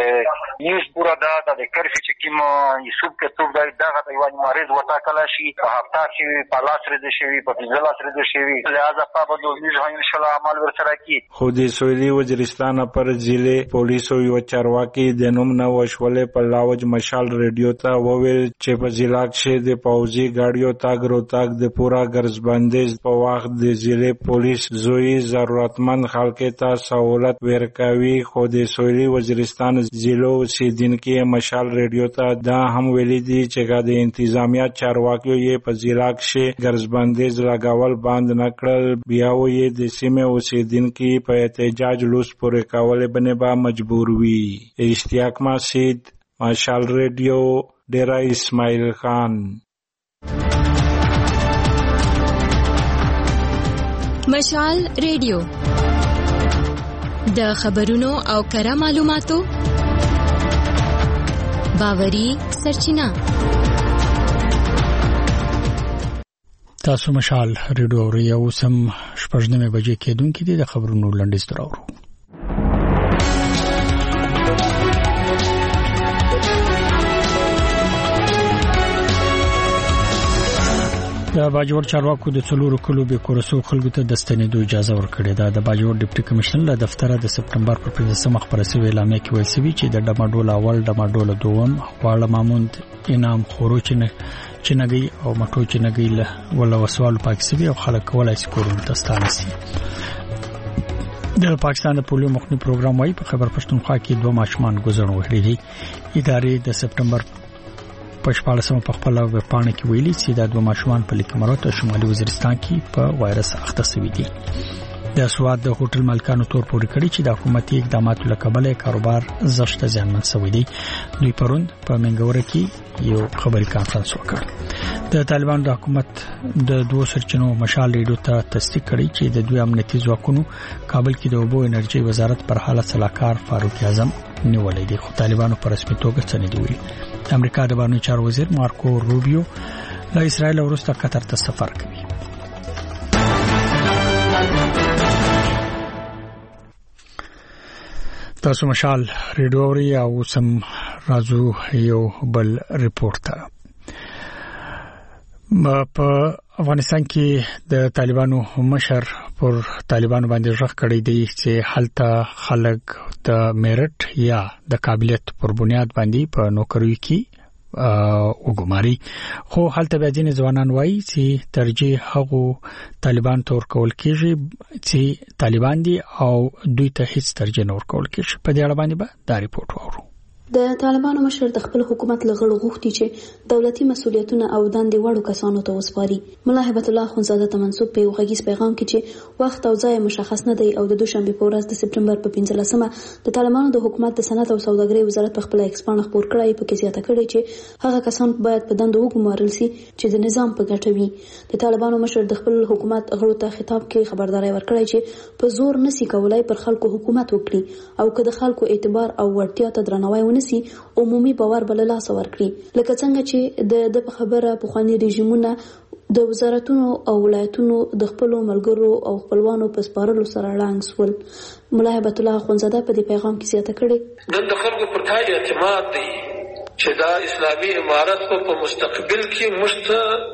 چې نیوز پورا دا د کرفي چې کوم یوسف کې څوک دغه دیوان مریض وتا کله شي په هفته کې په لاس رده شي په 15 لاس رده شي لہذا پابندو نیز ان شاء الله عمل ورسره کی. خو د سویلي وزیرستان پر ضلع پولیسو یو چارواکي د نوم نه وشولې په لاوج مشال ریډیو ته وویل چې په ضلع کې د پوځي ګاډیو تاګ روتاګ د پورا ګرځبندیز په وخت د ضلع پولیس زوی ضرورتمند خلکو ته سہولت ورکوي خو د سویلي وزیرستان ضلع اوسیدونکو مشال ریډیو ته دا هم ویلي دي چې د انتظامیه چارواکیو یې په ضلع کې ګرځبندیز لګول بند نکړل. بیا یې د سیمې اوسیدونکي په احتجاج لوس پورې کولې باندې به مجبور وي. اشتیاق مسعود، مشال ریډیو، ډیرا اسماعیل خان. مشال ریډیو د خبرونو او کره معلوماتو باوري سرچینه. تاسو مشال ریډیو اورئ. اوس هم 9:30 بجې کېدونکې دي. د خبرونو لنډیز دراوړو. د باجوړ چارواکو د څلورو کلو به کورسو خلکو ته د ستنېدو اجازه ورکړې ده. د باجوړ ډیپټي کمشنر له دفتره د سپټمبر پر 15 خبره شوې اعلامیه کې ویل شوی چې د ډماډول اول، ډماډول دوم، واړه ماموند، انعام خورو چنګي او مټو چنګي له ولا وسوال پاکستان او خلک کولای شي کورونه ته ستانسي. د پاکستان د پولیو مخنیوي پروګرام وايي په خیبر پښتونخوا کې 2 ماشومان ګذر وکړي دي. ادارې د سپټمبر په 14 په خپل ویبپاڼه کې ویلي چې دا 2 ماشومان په لیکمرات او شمالي وزیرستان کې په وایرس اخته شوي دي. د سواد د هوټل مالکانو تور پورې کړی چې د حکومتي اقداماتو له کبله کاروبار زښت زیانمن شوی دی. دوی پرون په منګوره کې یو خبري کانفرنس وکړ. د طالبان د حکومت د 2 سرچینو مشال ریډیو ته تصدیق کړی چې د دوی امنیتي ځواکونو کابل کې د اوبو انرژي وزارت پر حالت صلاحکار فاروق اعظم نیولې دي. خو طالبانو په رسمي توګه څه نه دی ویلي. امریکا د بهرنیو چارو وزیر مارکو روبیو له اسرائیل وروسته قطر ته سفر کوي. تاسو مشال ریډیو اورئ. او سم راځو یو بل ریپورت ته. په افغانستان کې د طالبانو مشر پر طالبانو باندې ژغ کړی دی چې حالت خلک د میرټ یا د قابلیت پر بنیاد باندې په نوکری کې وګماري. خو حالت بیا ځینې ځوانان وایي چې ترجیح هغه طالبان تور کول کېږي چې طالبان دي او دوی ته هیڅ ترجیح نه ورکول کېږي. په دې اړه باندې به دا ریپورت واورو. د طالبانو مشر د خپل حکومت لغړو غوښتي چې دولتي مسولیتونه او دندې وړو کسانو ته وسپاري. مولا هیبت الله خونزاده ته منسوب په غږیز پیغام کې چې وخت او ځای مشخص نه دی او د دوشنبه په ورځ د سپټمبر په 15مه د طالبانو د حکومت د صنعت او سوداګرۍ وزارت په خپل ایکسپان خبر کړی په کې زیاته کړی چې هغه کسان باید په دندو وګمارل شي چې د نظام په ګټه وي. د طالبانو مشر د خپل حکومت غړو ته خطاب کې خبرداري ورکړی چې په زور نسی کولای پر خلکو حکومت وکړي او که د خلکو اعتبار او ورتیا ته درناوی ونسی عمومي باور بل لاس ورکړي. لکه څنګه چې د خبره په خواني رژیمونه د وزارتونو او ولایتونو د خپل ملګرو او خپلوانو په سپارلو سره لاندې سول. مولا هیبت الله خونزاده په دې پیغام کې زیاته کړي د خلکو پر تای اعتماد دی چې دا اسلامي امارت په مستقبل کې مشت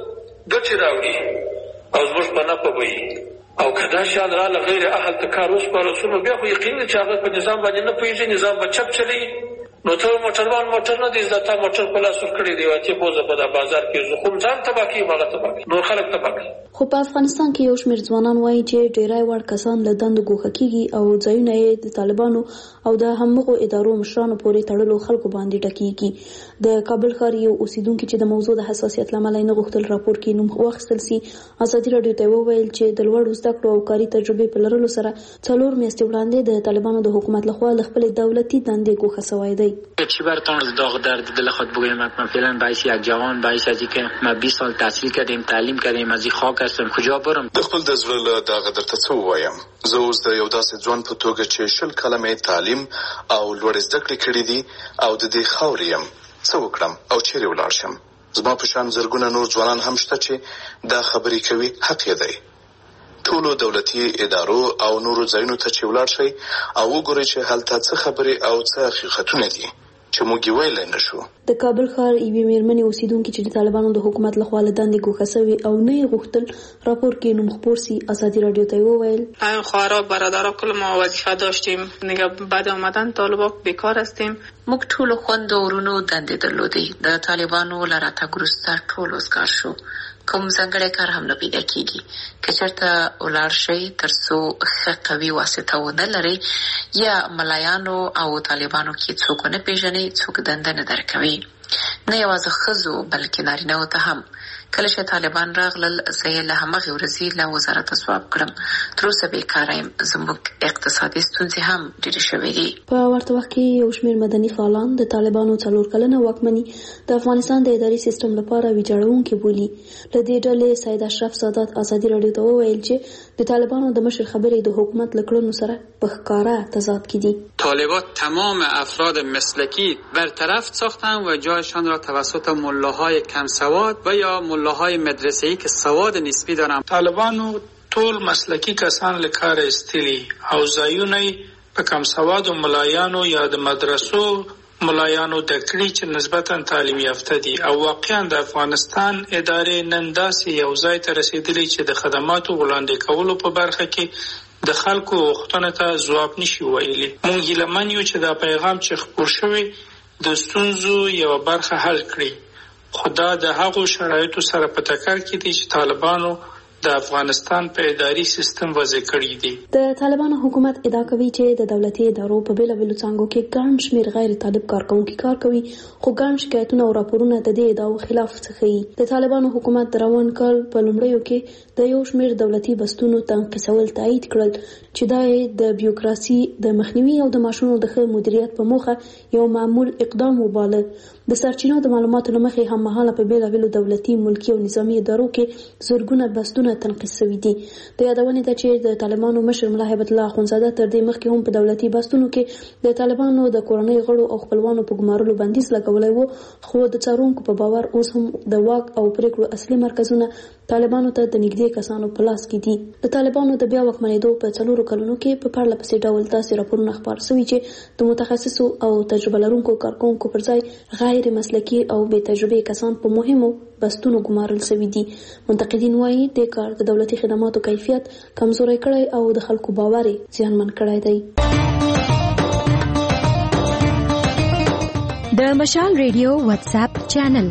ګټي راوړي او زموږ په نه پوي او کدا شان را غیر اهل تکار اوس پر رسول بیا خو یقین چې هغه په نظام باندې نه پويږي، نظام به چپ چلی. نو ته موټروان موټر نه دي زتا موټر په لاس ورکړي دی واته بوزه په بازار کې زه کوم ځان تباکی ماغه تباکی نور خلک تباکی. خو په افغانستان کې یو شمېر ځوانان وایي چې ډیرای وړ کسان له دندو ګوښه کیږي او ځایونه یې د طالبانو او د همغو ادارو مشرانو پورې تړلو خلکو باندې ډکیږي. د کابل ښار یو اوسیدونکو چې د موضوع د حساسیت لامل نه غوښتل راپور کې نوم واخیستل سي ازادي رادیو ته وویل چې د لوړ زده کړو او کاري تجربې په لرلو سره 4 میاشتې وړاندې د طالبانو د حکومت لخوا خپل دولتي دندې ګوښه شوی دی. چی برتان داغ درد دل خود بگویم من فعلا باعث یک جوان باعث از اینکه ما 20 سال تحصیل کردیم تعلیم کردیم از این خاک هستم کجا برم. د خپل د زړه له داغ درته څه وایم. زه اوس د یو داسې ځوان په توګه چې 10 کلمې تعلیم او لوړ زده کړې کړې دي او د دې خاورې يم څه وکړم او چیرې ولاړ شم. زما په شان زرګونه نور ځوانان هم شته چې دا خبرې کوي حق یې دی. ټولو دولتي ادارو او نورو ځایونو ته چې ولاړ شي او وګورئ چې هلته څه خبرې او څه حقیقتونه دي چې موږ ویل نه شو. د کابل ښار یوې میرمنې اوسیدونکو چې د طالبانو د حکومت لخوا له دندې ګوښه شوي او نه یې غوښتل راپور کې نوم خپور سي ازادي رادیو ته وویل این خواهرها برادرها کل ما وظیفه داشتیم دیگه بعد آمدن طالبان بیکار هستیم. موږ ټول خوند ورونو دندې درلودې. د طالبانو لراته ګروسته ټول وسکار شو. کوم ځانګړی کار هم نه پیدا کیږي. که چېرته ولاړ شئ ترڅو ښه قوي واسطه ونه لرئ یا ملایانو او طالبانو کې څوک نه پیژنئ څوک دنده نه درکوي. نه یوازې ښځو بلکې نارینه‌و ته هم. کله چې طالبان راغلل زه یې له همغې ورځې له وزارته ځواب کړم. تر اوسه بېکاره یم. زموږ اقتصادي ستونزې هم ډېرې شوې دي. په ورته وخت کې یو شمېر مدني فعالان د طالبانو 4 کلنه واکمني د افغانستان د اداري سیستم لپاره ویجاړونکې بولي. له دې ډلې سید اشرف سادات ازادي راډیو ته وویل چې د طالبانو د مشر خبرې د حکومت له کړنو سره په ښکاره تضاد کې دي. طالبان تمام افراد مسلکی برطرف ساختن و جایشان را توسط ملاهای کم سواد و یا ملاهای مدرسه‌ای که سواد نسبی دارن. طالبانو ټول مسلکی کسان له کار ایستلي او ځایونه په کم سواد ملایانو یا د مدرسو ملایانو د کړي چې نسبتا تعلیم یافته دي او واقعا د افغانستان ادارې نن داسې یو ځای ته رسیدلي چې د خدماتو وړاندې کولو په برخه کې د خلکو غوښتنو ته ځواب نشي ویلي. موږ هیله یو چې دا پیغام چې خپور شوی د ستونزو یو برخه حل کړي. خدا د هغو شرایطو سره په ټکر کې دي چې طالبانو د افغانستان په اداري سیستم وضع کړی دي. د طالبانو حکومت ادعا کوي چې د دولتي ادارو په بیلابیلو څانګو کې ګڼ شمېر غیر طالب کارکونکي کار کوي، خو ګڼ شکایتونه او راپورونه د دې ادعاو خلاف څرګندوي. د طالبانو حکومت د روان کال په لومړیو کې د یو شمېر دولتي بستونو تنقیسول تایید کړل چې دا د بیوروکراسي د مخنیوي او د معاشونو د ښه مدیریت په موخه یو معمول اقدام وباله. د سرچینو د معلوماتو له مخې هممهاله په بیلابیلو دولتي، ملکي او نظامي ادارو کې زرګونه بستونه تنقیس شوي دي. د یادونې ده چې د طالبانو مشر ملا هیبت الله اخونزاده تر دې مخکې هم په دولتي بستونو کې د طالبانو د کورنۍ غړو او خپلوانو په ګمارلو بندیز لګولی و، خو د څارونکو په باور اوس هم د واک او پریکړو اصلي مرکزونه طالبانو ته د نږدې کسانو په لاس کې دي. د طالبانو د بیا واکمنېدو په 4 کلونو کې په پرله پسې ډول داسې راپورونه خپاره شوي چې د متخصصو او تجربه لرونکو کارکونکو پر ځای غیر مسلکي او بې تجربې کسان په مهمو بستونو ګمارل شوي دي. منتقدین وایي د کار د دولتي خدماتو کیفیت کمزوری کړی او د خلکو باور زیانمن کړی دی. د مشال ریډیو واتس اپ چینل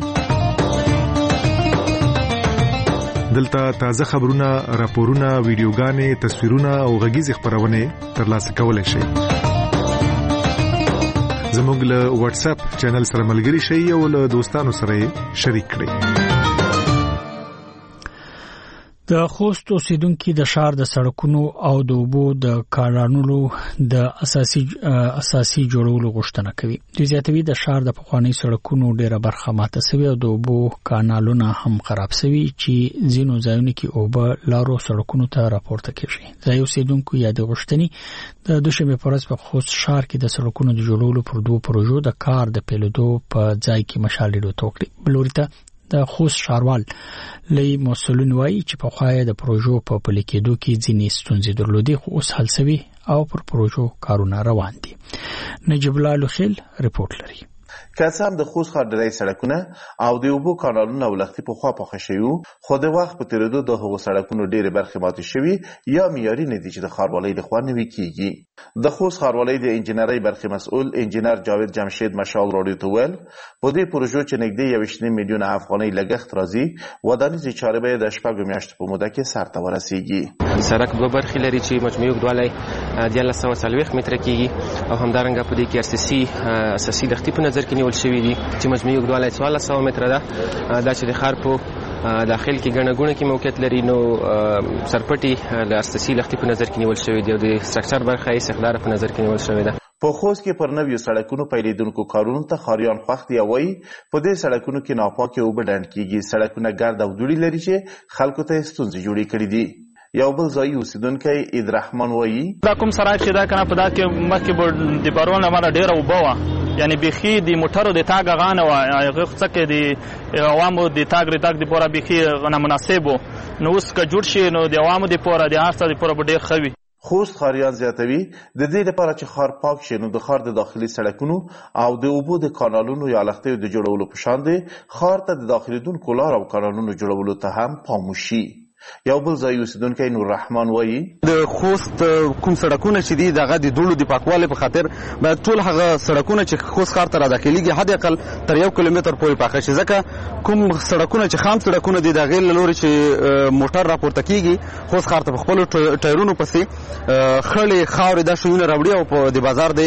دلته تازه خبرونه، راپورونه، ویډیوګانې، تصویرونه او غږیز خبرونه ترلاسه کولای شئ. زموږ له واتس اپ چینل سره ملګري شئ او له دوستانو سره شریک کړئ. د خوست اوسیدونکو د شهر د سړکونو او د اوبو د کانالونو د اساسي جوړولو غوښتنه کوي. د زیاتوي د شهر د پخوانی سړکونو ډیره برخه ماته شوی او د اوبو کانالونه هم خراب شوی چې ځینو ځایونو کې اوبه لارو سړکونو ته راپورته کیږي. ځای اوسیدونکو یا د غوښتنې د دوشنبه په ورځ په خوست شهر کې د سړکونو د جوړولو پر 2 پروژو د کار د پیلودو په ځای کې مشال ډیرو توکړي. بلورته د خوست شهروال لې مسولین وایي چې په خوای د پروژو په پلي کېدو کې ځینې ستونزې درلودې، خو اوس حل شوي او پر پروژو کارونه روان دي. نجیب الله لوخیل ریپورت لري. که څه هم د خوست ښار ډیری سړکونه او د اوبو کانالونه ولختي په خوا پخه شوي، خو د وخت په تیریدو د هغو سړکونو ډیرې برخې ماتې شوي یا معیاري نه دي چې د ښاروالۍ لخوا نوي کیږي. د خوست ښاروالۍ د انجنیرۍ برخې مسؤل انجنیر جاوید جمشید مشال راډیو ته ویل په دې پروژو چې نږدې 21 میلیونه افغانۍ لګښت راځي، ودانیزې چارې به د 6 میاشتو په موده کې سرته ورسیږي. سړک 2 برخې لري چې مجموعي اوږدوالی 1340 متره کیږي او همدارنګه په دې کې اساسي لښتي په نظر کې نیول شوي دي چې مجموعي اوږدوالی 1400 متره ده. دا چې د ښار په داخل کې ګڼه ګوڼه کې موقعیت لري، نو سرپټي د اساسي لښتي په نظر کې نیول شوي دي او د سټرکچر برخه یې سخداره په نظر کې نیول شوې ده. په خوست کې پر نویو سړکونو پیلېدونکو کارونو ته ښاریان خوښ دي او وایي په دې سړکونو کې ناپاکې اوبه ډنډ کېږي. سړکونه ګرد او دوړې لري چې خلکو ته ستونزې جوړې کړي دي. یو بل ځای اوسیدونکی عیدرحمن وایي دا کوم سړک چې دا کنه په دا کې مخکې د بارون لپاره ډېره اوبه وه، یعنی بیخي د موټرو د تاګ غانه وه، هغه څه کې د عوامو د تاګ رتاګ دپاره بیخي نامناسب و. نو اوس که جوړ شي نو د عوامو دپاره د هر څه دپاره به ډېر ښه وي. خوست ښاریان زیاتوي د دې لپاره چې ښار پاک شي نو د ښار د داخلي سړکونو او د اوبو د کانالونو یا لښتیو د جوړولو په شان دی ښار ته د داخلېدونکو لار او کانالونو جوړولو ته هم پام وشي. یو بل ځای اوسیدونکی نور رحمان وایي د خوست کوم سړکونه چې دي دغه د دوړو د پاکوالي په خاطر باید ټول هغه سړکونه چې خوست ښار ته راداخلېږي حد اقل تر 1 کیلومتر پورې پاخه شي، ځکه کوم سړکونه چې خام سړکونه دي د هغې له لورې چې موټر راپورته کېږي خوست ښار ته په خپلو ټایرونو پسې خړې خاورې دا شیونه راوړي او په د بازار د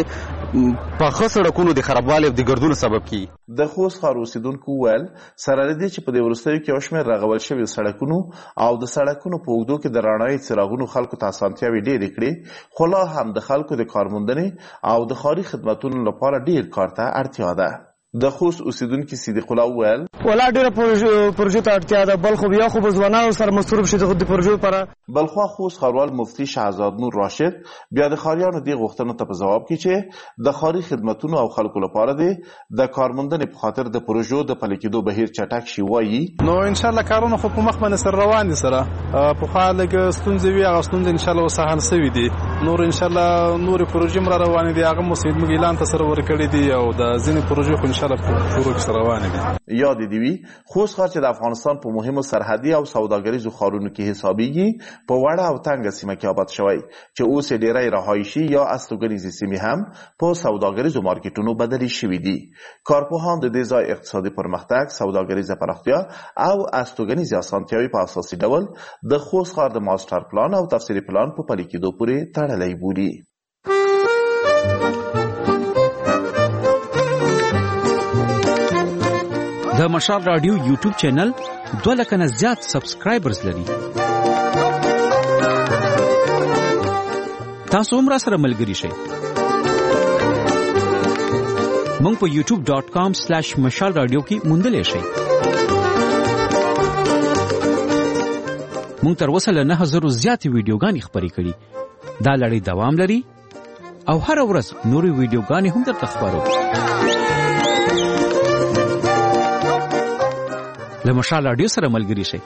په ښه سړکونو د خرابوالي او د ګردونو سبب کیږي. د خوست ښار اوسیدونکو وویل سره له دې چې په دې وروستیو کې یو شمېر رغول شوي سړکونو او د سړکونو په اوږدو کې د رڼایي څراغونو خلکو ته اسانتیاوې ډېرې کړې، خو لا هم د خلکو د کارموندنې او د ښاري خدمتونو لپاره ډېر کار ته اړتیا ده. د خوست اوسیدونکي صدیق الله وویل ولا ډېره پروژو ته اړتیا ده، بل خو بیا خو به ځوانانو سره مصروف شي د پروژو لپاره. بلخوا خوست ښاروال مفتي شهزاد نور راشد بیا د ښاریانو دې غوښتنو ته په ځواب کې چې د ښاري خدمتونو او خلکو لپاره د کارموندنې په خاطر د پروژو د پلي کېدو بهیر چټک شي وایي. نو انشاءالله کارونه خو په مخ باندې سره روان دي، سره پخوا لږ ستونزې وي، هغه ستونزې انشاءالله اوس حل سوي دي. نور انشاءالله نورې پروژې هم را روانې دي، هغه مو سید موږ اعلان ته سره ورکړي دي او د ځینې پروژې خو انشاءالله شروع سره روانې دي. یاد دې وي خوست ښار چې د افغانستان په مهمو سرحدي او سوداګریزو ښارونو کې حسابیږي په وړه او تنګه سیمه کې آباد شوی چې اوس یې ډېری رهایشي یا استوګنیزې سیمې هم په سوداګریزو مارکیټونو بدلې شوي دي. کارپوهان د دې ځای اقتصادي پرمختګ، سوداګریزه پراختیا او استوګنیزې اسانتیاوې په اساسي ډول د خوست ښار د ماسټر پلان او تفصیلي پلان په پلي کېدو پورې تړلی بولي. د مشال رادیو یوټیوب چینل 2 لک نه زیات سبسکرایبرز لري. تاسو هم را سره ملګري شئ. مونږ په youtube.com/مشال رادیو کې موندلای شئ. مونږ تر اوسه له 9000 زیاتې ویډیوګانې خپرې کړي. دا لړۍ دوام لري او هر ورځ نورې ویډیوګانې هم درته خپرو. له مشال رادیو سره ملګري شئ.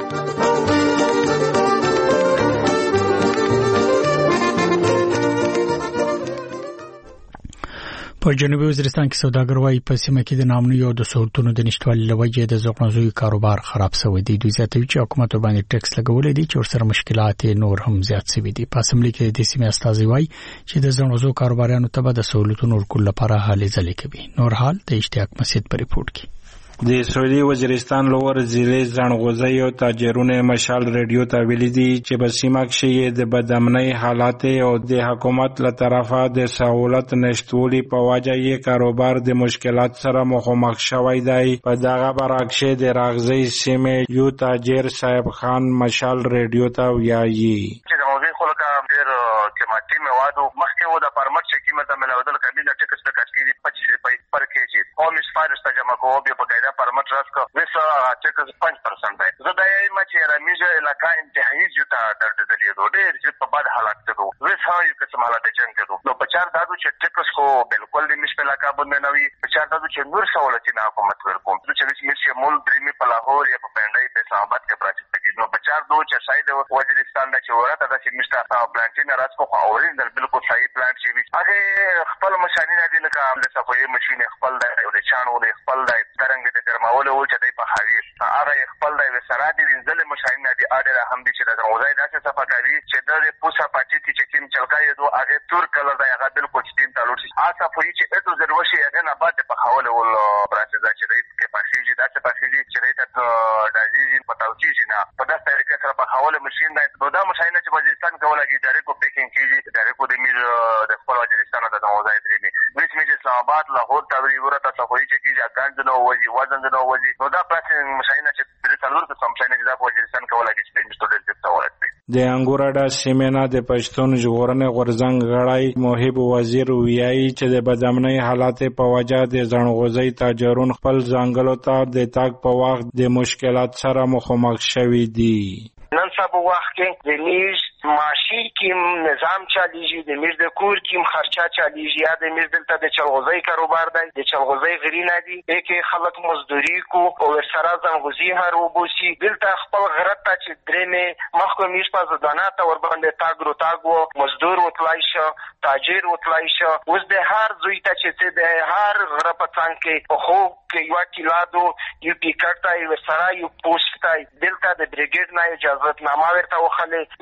په جنوبي وزیرستان کې سوداګر وايي په سیمه کې د نامنوي او د سهولتونو د نشټوالي له وجې د زغنزوي کاروبار خراب شوی دی. دوی زیاتوي چې حکومت باندې ټیکس لګولې دي چې ورسره مشکلات نور هم زیات شوي دي. په اسمبلی کې د سیمې استازي وايي چې د زغنزو کاروبارانو ته به د سهولتونو ورکول لپاره هلې ځلې کوي. نور حال د اشتیاق مسجد په ریپورت کې. د سویلي وزیرستان لور ضلع زنغوزي او تاجرونه مشال رادیو ته ویلي دي چې په سیمه کې د بدامنۍ حالات او د حکومت له طرفه د سہولت نشټولي په وجه یې کاروبار د مشکلات سره مخامخ شوی دی. په دغه برعکس د راغزي سیمې یو تاجر صاحب خان مشال رادیو ته ویایي چې زنغوزي خلک ډېر قیمتي مواد مخکې و د پرمټ چې قیمت ملاودل کمیله ټیکس ته کټ کیږي 25 روپۍ پر کیجی او مشفارش ته جمع کوو به په قاعده پرمټ راځه وسه ټیکس 5% دی. زه دا یې ما چې رامیجه علاقہ انتهایی جوته درته دلی دوه ډېر چې په بد حالت کې دوه وسه یو قسم حالت جنګ کې نو په چار دادو چې ټیکس خو بالکل د مشپ علاقہ باندې نوي په چار دادو چې نور سہولتي نه حکومت ورکوم چې مشپ مول درېمي په لاهور یا په پنډای په اسلام آباد کې پراچې کې نو په چار دو چې شاید وزیرستان د چورته د سیمشتا پلانټین راځ کو اورینل بالکل صحیح پلانټ شي هغه خپل ماشینونه دي لکه د صفوي ماشين خپل د او د چانو د خپل د ترنګ د ګرماول او چې د په حویس هغه خپل د سره دي ځل ماشینونه دي اړه هم دي چې د غوځي داسې صفقاري چې د پوسا پاتې چې کیم چلکای دوه هغه تور کلر د هغه بالکل سپین تالو شي آسا فوي چې اته دروشي هغه نه بعد په حواله ول پروسس چې د کې پاسيجي داسې پاسيجي چې د دایي په توچی نه په داسې طریقې سره په حواله ماشين نه دا ماشینونه چې وزیرستان کولای ډایرکټ کو پیکینګ کیږي ډایرکټ د میر د خپل وزیرستان د غوځي درې ویچ می چې اسلام آباد لاهور تاوری ورته صفوي چې کیږي ګاند نو وځي وزن نو وځي نو دا پاسینګ ماشینونه چې د څلور قسم ماشینونه چې د وزیرستان کولای چې په انسټول دي څه د انګوراډا سیمنا د پښتون ژغورنې غورزنګ غړای موهب وزیر ویایي چې د بدامنۍ حالات په وجه د زنغوزي تاجرون خپل ځنګلو ته د تاګ په وخت د مشکلات سره مخامخ شوي دي. نن سبا وخت کې د میز معاشي کې نظام چالیږي د میز د کور کې خرچه چالیږي یا د میز دلته د چلغوزي کاروبار دی د چلغوزي غرینا دي کې خلک مزدوري کو او سره زنغوزي هر وبوسي دلته خپل غرت ته چې درېمه مخکې میز په ځدانات ور باندې تاګرو تاګو مزدور وتلای شو تاجر وتلای شو اوس د هر زوی ته چې د هر غره په څنګ کې خو کې یو کیلادو یو ټیکټ یو سره یو پوسټ دلته د بریګیډ نه اجازه نامه ورته وخلې میز د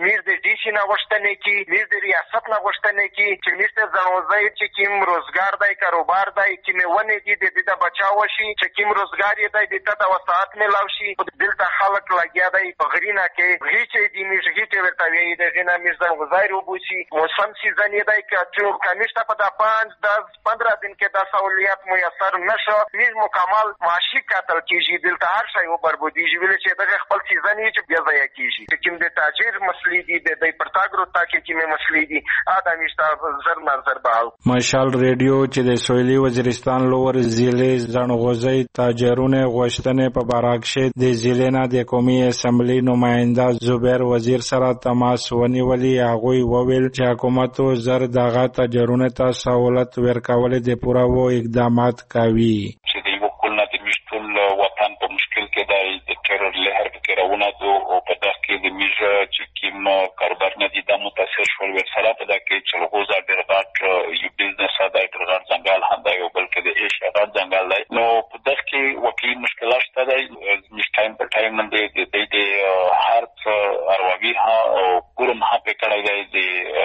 ډي سي نه غوښتنې کوي، موږ د ریاست نه غوښتنې کوي چې موږ ته ځنوځی چې کوم روزګار دی، کاروبار دی، کومې ونې دي د دې د بچاو شي، چې کوم روزګار یې دی د ته د وساعت میلاو شي. دلته خلک لګیا دی په غرینه کې غیچې دي، موږ غیچې ورته وایي، د هغې نه موږ ځنغوزی وبوسي. موسم سیزن یې دی که موږ ته په دا 5-10-15 دن کې دا سهولیات میسر نه شو، موږ مکمل معاشي قتل کېږي. دلته هر شی وبربودېږي، ولې چې دغه خپل سیزن یې چې بیا ضایع کېږي. چې کوم د تاجر مسلې دي، د پر تاګ روتا کې کومې مسلې دي، دا موږ ته زر منظر به حل. مشال ریډیو چې د سویلي وزیرستان لور ضلع ځنغوزی تاجرونه غوښتنې په باره کښې د ضلع نه د قومي اسمبلي نماینده زبیر وزیر سره تماس ونیولي. هغوی وویل چې حکومت زر دغه تاجرونه ته سهولت ورکولو د پوره اقدامات کوي. چې د یو کل نه د مشتول وطن په مشکل کې دی، د ټرور لهر پکې راونهدو او په دغه کې د میږ چې کوم کاروبار نه دي دا متاثر شول. ورسره په دغه کې چلغوزه ډېر غټ یو بزنس دی، ډېر غټ ځنګل هم دی او بلکې د ایش غټ ځنګل دی. نو په دغه کې واقعي مشکلات شته دی. موږ ټایم په ټایم باندې د هر ارواوي ها او ګورم ها په کړای دی د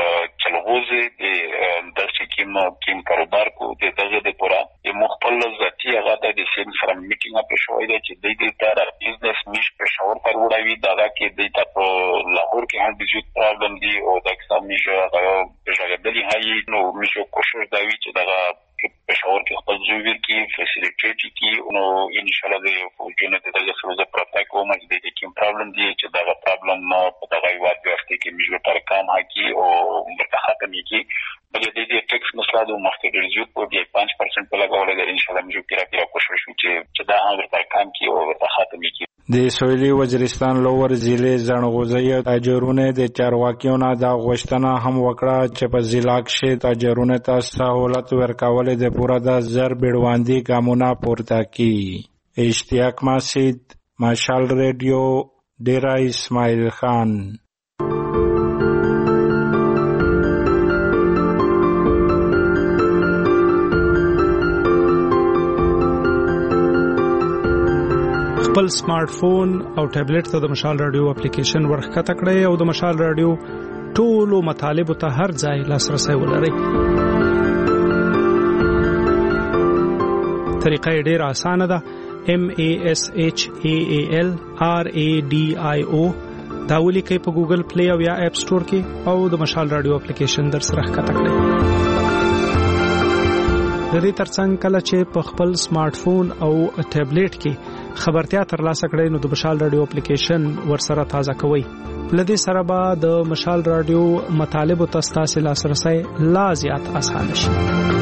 چلغوزه د دغه کوم کاروبار کو د دغه د پورا د مخبل ذاتی هغه د سیم سره میټینګ په شوې دی چې د دې تر بزنس میش په شاور پر وړاوي دا کې د تاسو لاهور کې هم د جوت پرابلم دی او د اکثر میشه په ژغورلي هي نو میشه کوشش دا وی چې دغه په شاور کې خپل ځویر کې فیسیلیټیټ کی نو ان شاء الله د فوجونه د دغه سره پروتای کوم چې د کوم پرابلم دی چې دغه پرابلم په دغه وخت کې میشه پر کام هکي او مرتخه کی بلې د دې ټیکس مسله د مخکې ډیرجوت په 5% په لګولو د ان شاء الله میشه پیرا کوشش وکړي چې دا هغه پر کام کی او مرتخه کی. د سویلي وزیرستان لور ضلع ځنغوزی تاجرونه د چارواکیو نه دا غوښتنه هم وکړه چې په ضلع کښې تاجرونه ته سهولت ورکولو د پوره د زر بیړواندي ګامونه پورته کړي. اشتیاق مسجد، مشال ریډیو، ډیره اسماعیل خان. خپل سمارټ فون او ټابلیټ ته د مشال رادیو اپلیکیشن ورښکته کړئ او د مشال رادیو ټولو مطالبو ته هر ځای لاسرسی ولرئ. طریقه یې ډېره اسانه ده. MASHALRADIO دا ولیکئ په ګوګل پلی او یا اپ سٹور کې او د مشال رادیو اپلیکیشن در سره ښکته کړئ. د دې ترڅنګ کله چې په خپل سمارټ فون او ټابلیټ کې خبرتیا ترلاسه کړئ نو د مشال رادیو اپلیکیشن ورسره تازه کوئ. لدې سره به د مشال رادیو مطالبو ته ستاسو لاسرسی لا زیات اسانه شي.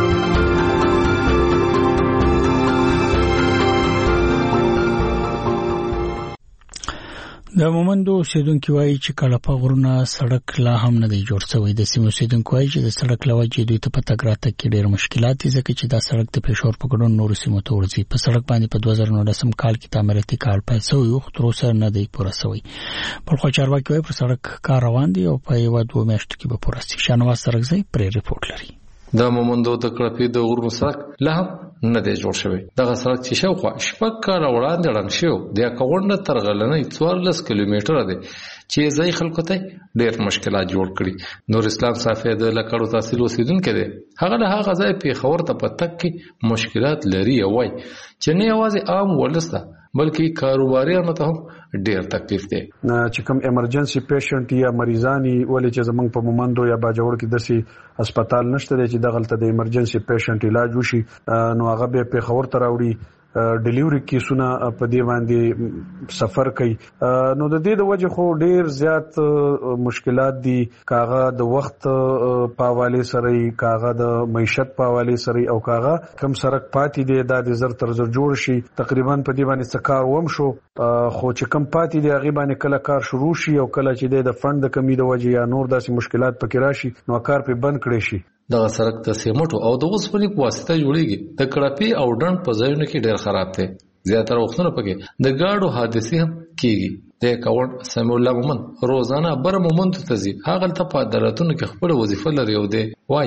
د مومندو اوسیدونکو وایي چې کله په غرونه سړک لا هم نه دی جوړ شوی. د سیمې اوسیدونکو وایي چې د سړک له وجې دوی ته په تګ راتګ کې ډېر مشکلات دي ځکه چې دا سړک د پېښور په ګډون نورو سیمو ته ورځي. په سړک باندې په 2019 کال کې تعمیراتي کار پیل شوی خو تر اوسه نه دی پوره شوی. بلخو چارواکي وایي پر سړک کار روان دی او په یو 2 میاشتو کې به پوره شي. شانواز سرکزی پرې ریپورت لري. د مومندو د کړپی د غرونو سړک لا هم نه دی جوړ شوی. دغه سړک چې شاوخوا شپږ کاله وړاندې ړنګ شو د کاونډه تر غلنۍ 14 کیلومتره دی چې ځای خلکو ته ډېر مشکلات جوړ کړي. نور اسلام صافی د لکړو تحصیل اوسیدونکو دی. هغه له هغه ځای پیښور ته په تک کې مشکلات لري وای چې نه یوازې عام ولسته بلکې کاروباریانو ته هم ډېر تکلیف دی. چې کوم ایمرجنسي پیشنټ یا مریضانی ولې چې زمونږ په مومندو یا باجوړ کې داسې هسپتال نشته دی چې دغلته د ایمرجنسي پیشنټ علاج وشي نو هغه به پیښور ته راوړي. ډیلیوري کیسونه په دې باندې سفر کوي نو د دې د وجه خو ډیر زیات مشکلات دي. کاغه د وخت په حواله سره کاغه د معیشت په حواله سره او کاغه کم سرک پاتې دی د زر تر زر جوړ شي تقریبا په دې باندې څکار وم شو خو چې کم پاتې دی هغه باندې کله کار شروع شي او کله چې د فند د کمی د وجه یا نور داسې مشکلات پکې راشي نو کار په بند کړي شي. دغه سړک د سیمټو او د اوسپنې په واسطه جوړیږي. د کړپی او ډنډ په ځایونو کې ډېر خراب دی. زیاتره وختونه پکې د ګاډو حادثې هم کیږي. د کاوند سمیع الله مومند روزانه بر مومند ته ځي. هغه ته په عدالتونو کې خپل وظیفه لري او دی وای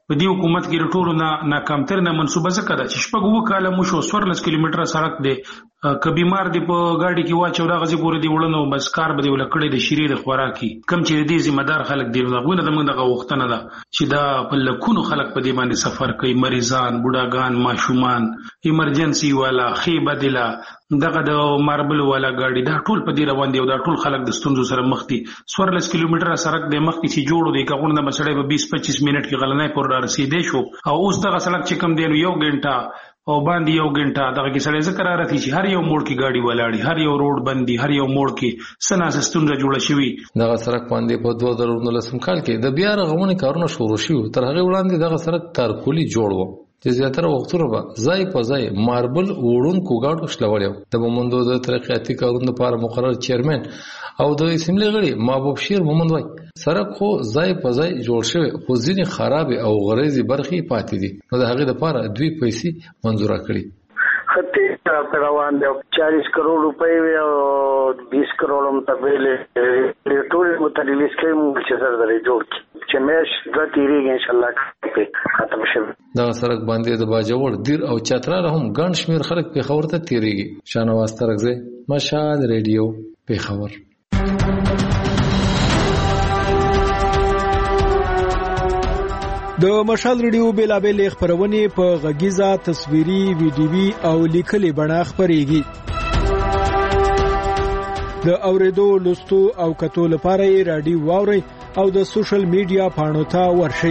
په دې حکومت کې ټولو ناکامتر نه منسوبه ځکه ده چې شپږ اوه کاله مو شو 14 کیلومتره سړک دی که بیمار دی په ګاډي کې واچو دا غزي ګوره دی وړنو بس کار به دی ولکړي د شری د خوراکي کم چې دې ذمہ دار خلک دی غوونه د موږ دغه وختنه ده چې دا په لکونو خلک په دې باندې سفر کوي مریضان بوډاګان ماشومان ایمرجنسي والا خیبه دلا دغه د ماربل والا ګاډي دا ټول په دې روان دی او دا ټول خلک د ستونزو سره مخ دي 14 کیلومتره سړک د مخ کې چې جوړو دی کغونه د مسړې په 20-25 منټ کې غلنای پر رسیدې شو او اوس دغه سړک چې کم دی نو 1 غنټه او باندې 1 غنټه دغه کې سړی ذکر راځي چې هر یو موړ کې ګاډي ولاړی هر یو روډ بندي هر یو موړ کې سناسستونه جوړه شوی دغه سړک باندې په 2019 کال کې د بیا رغونې کارونه شروع شو تر هغه وړاندې دغه سړک تارکولي جوړ و چې زیاتره وختونه به ځای په ځای ماربل وړونکو ګاډو شلوړیو د مومندو د ترقیاتي کارونو لپاره مقرر چیرمن او د اسمبلی غړي محبوب شیر مومند وای سړک خو ځای په ځای جوړ شوی خو ځینې خراب او غریزي برخې پاتې دي نو د هغې لپاره دوی پیسې منظوره کړي خطي روان دی 40 کروڑ روپۍ او 20 کروڑ متبیل ټول متریلیس کې موږ چې سره درې جوړ چې مېش د تیریږي ان شاء الله ختم شي دا سړک باندې د باجوړ دیر او چترال هم ګڼ شمیر خلک په خبره ته تیریږي شانواز ترغزه مشال ریډیو په خبر د مشال ریډیو بیلابل خبرونه په غږیزه تصویري ویډیوي او لیکلي بڼه خبريږي د اوریدو لوستو او کتو لپاره رادیو واوري او د سوشل میډیا پاڼو ته ورشي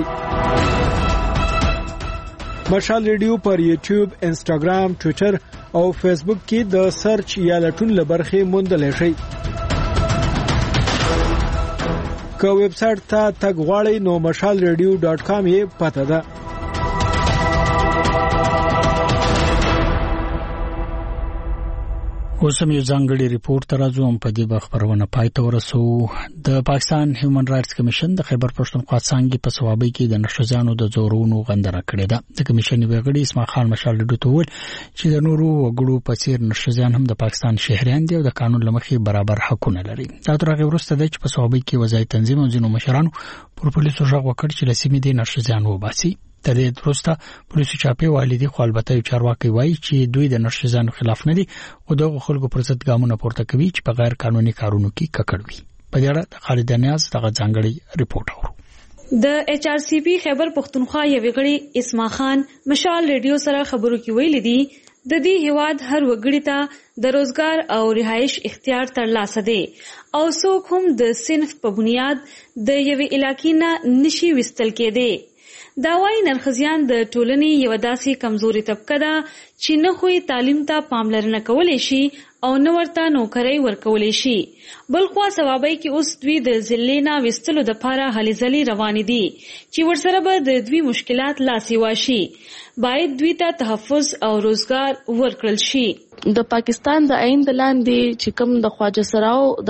مشال ریډیو پر یوټیوب انسټاګرام ټوئیټر او فیسبوک کې د سرچ یا لټون لبرخه موندل شي که ویب سټ ته تګ غواړئ نو mashalradio.com یې پته ده اوس هم یو ځانګړي ریپورت ترازو هم په دې خبرونه پاتې ورسو د پاکستان هیومن رائټس کمیشن د خیبر پښتونخوا څنګه په سوابي کې د نشزانو د زورونو غندنه کړې ده د کمیشن وګړي اسماعیل خان مشال ریډیو ته ویل چې د نورو وګړو په څیر نشزان هم د پاکستان شهريان دي او د قانون لمخې برابر حقونه لري دا تر هغه وروسته د په سوابي کې وزای تنظیم او ځینو مشرانو پر پولیسو ژغ وکړ چې لسیمې دي نشزان وباسي تر دې وروسته پولیسو چاپی والدي خو البته یو چارواکي وایي چې دوی د نشزانو خلاف نه دي او د خلکو پر ضد ګامونه پورته کوي چې په غیر قانوني کارونو کې ککړ وي په دې اړه د خالد نیاز دغه ځانګړي ریپورت اورو د ایچ آر سی پی خیبر پښتونخوا یو غړي اسماعیل خان مشال ریډیو سره خبرو کې ویلي دي د دې هواد هر وګړي ته د روزګار او رهائش اختیار ترلاسه دي او څوک هم د صنف په بنیاد د یوې علاقې نه نشي وستل کېدي دا وايي نرخزیان د ټولنې یو داسې کمزوري طبقه ده چې نه خوې تعلیم ته پاملرنه کولای شي او نه ورته نوکرۍ ورکولای شي بل خو ثوابي کې اوس دوی د ضلع نه وستلو د لپاره هلې ځلې روانې دي چې ورسره به د دوی مشکلات لا سیوا شي باید دوی ته تحفظ او روزګار ورکړل شي د پاکستان د عین د لاندې چې کوم د خواجه سراو د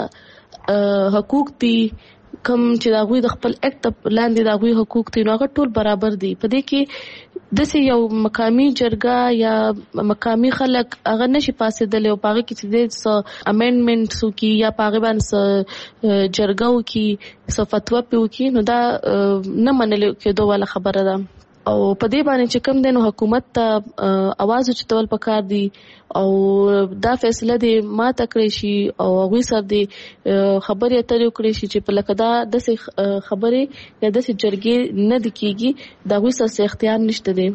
لپاره حقوق دي کوم چې دا غوي د خپل اکټ لاندې دا غوي حقوق دي نو هغه ټول برابر دي په دې کې د یو مقامی جرګه یا مقامی خلک هغه نشي پاسېدل او پاره کې چې د امندمنټ کی یا پاره باندې جرګو کې صفتوا پیو کې نو دا نه منل کېدو ولا خبره ده او په دې باندې چې کوم دنو حکومت ته आवाज چتول پکار دي او دا فیصله دي ما تکړی شي او غوي سر دي خبرې اترې وکړي شي چې په لکه دا د خبرې یا د جرګې نه د کیږي دا غوي سر اختیار نشته دي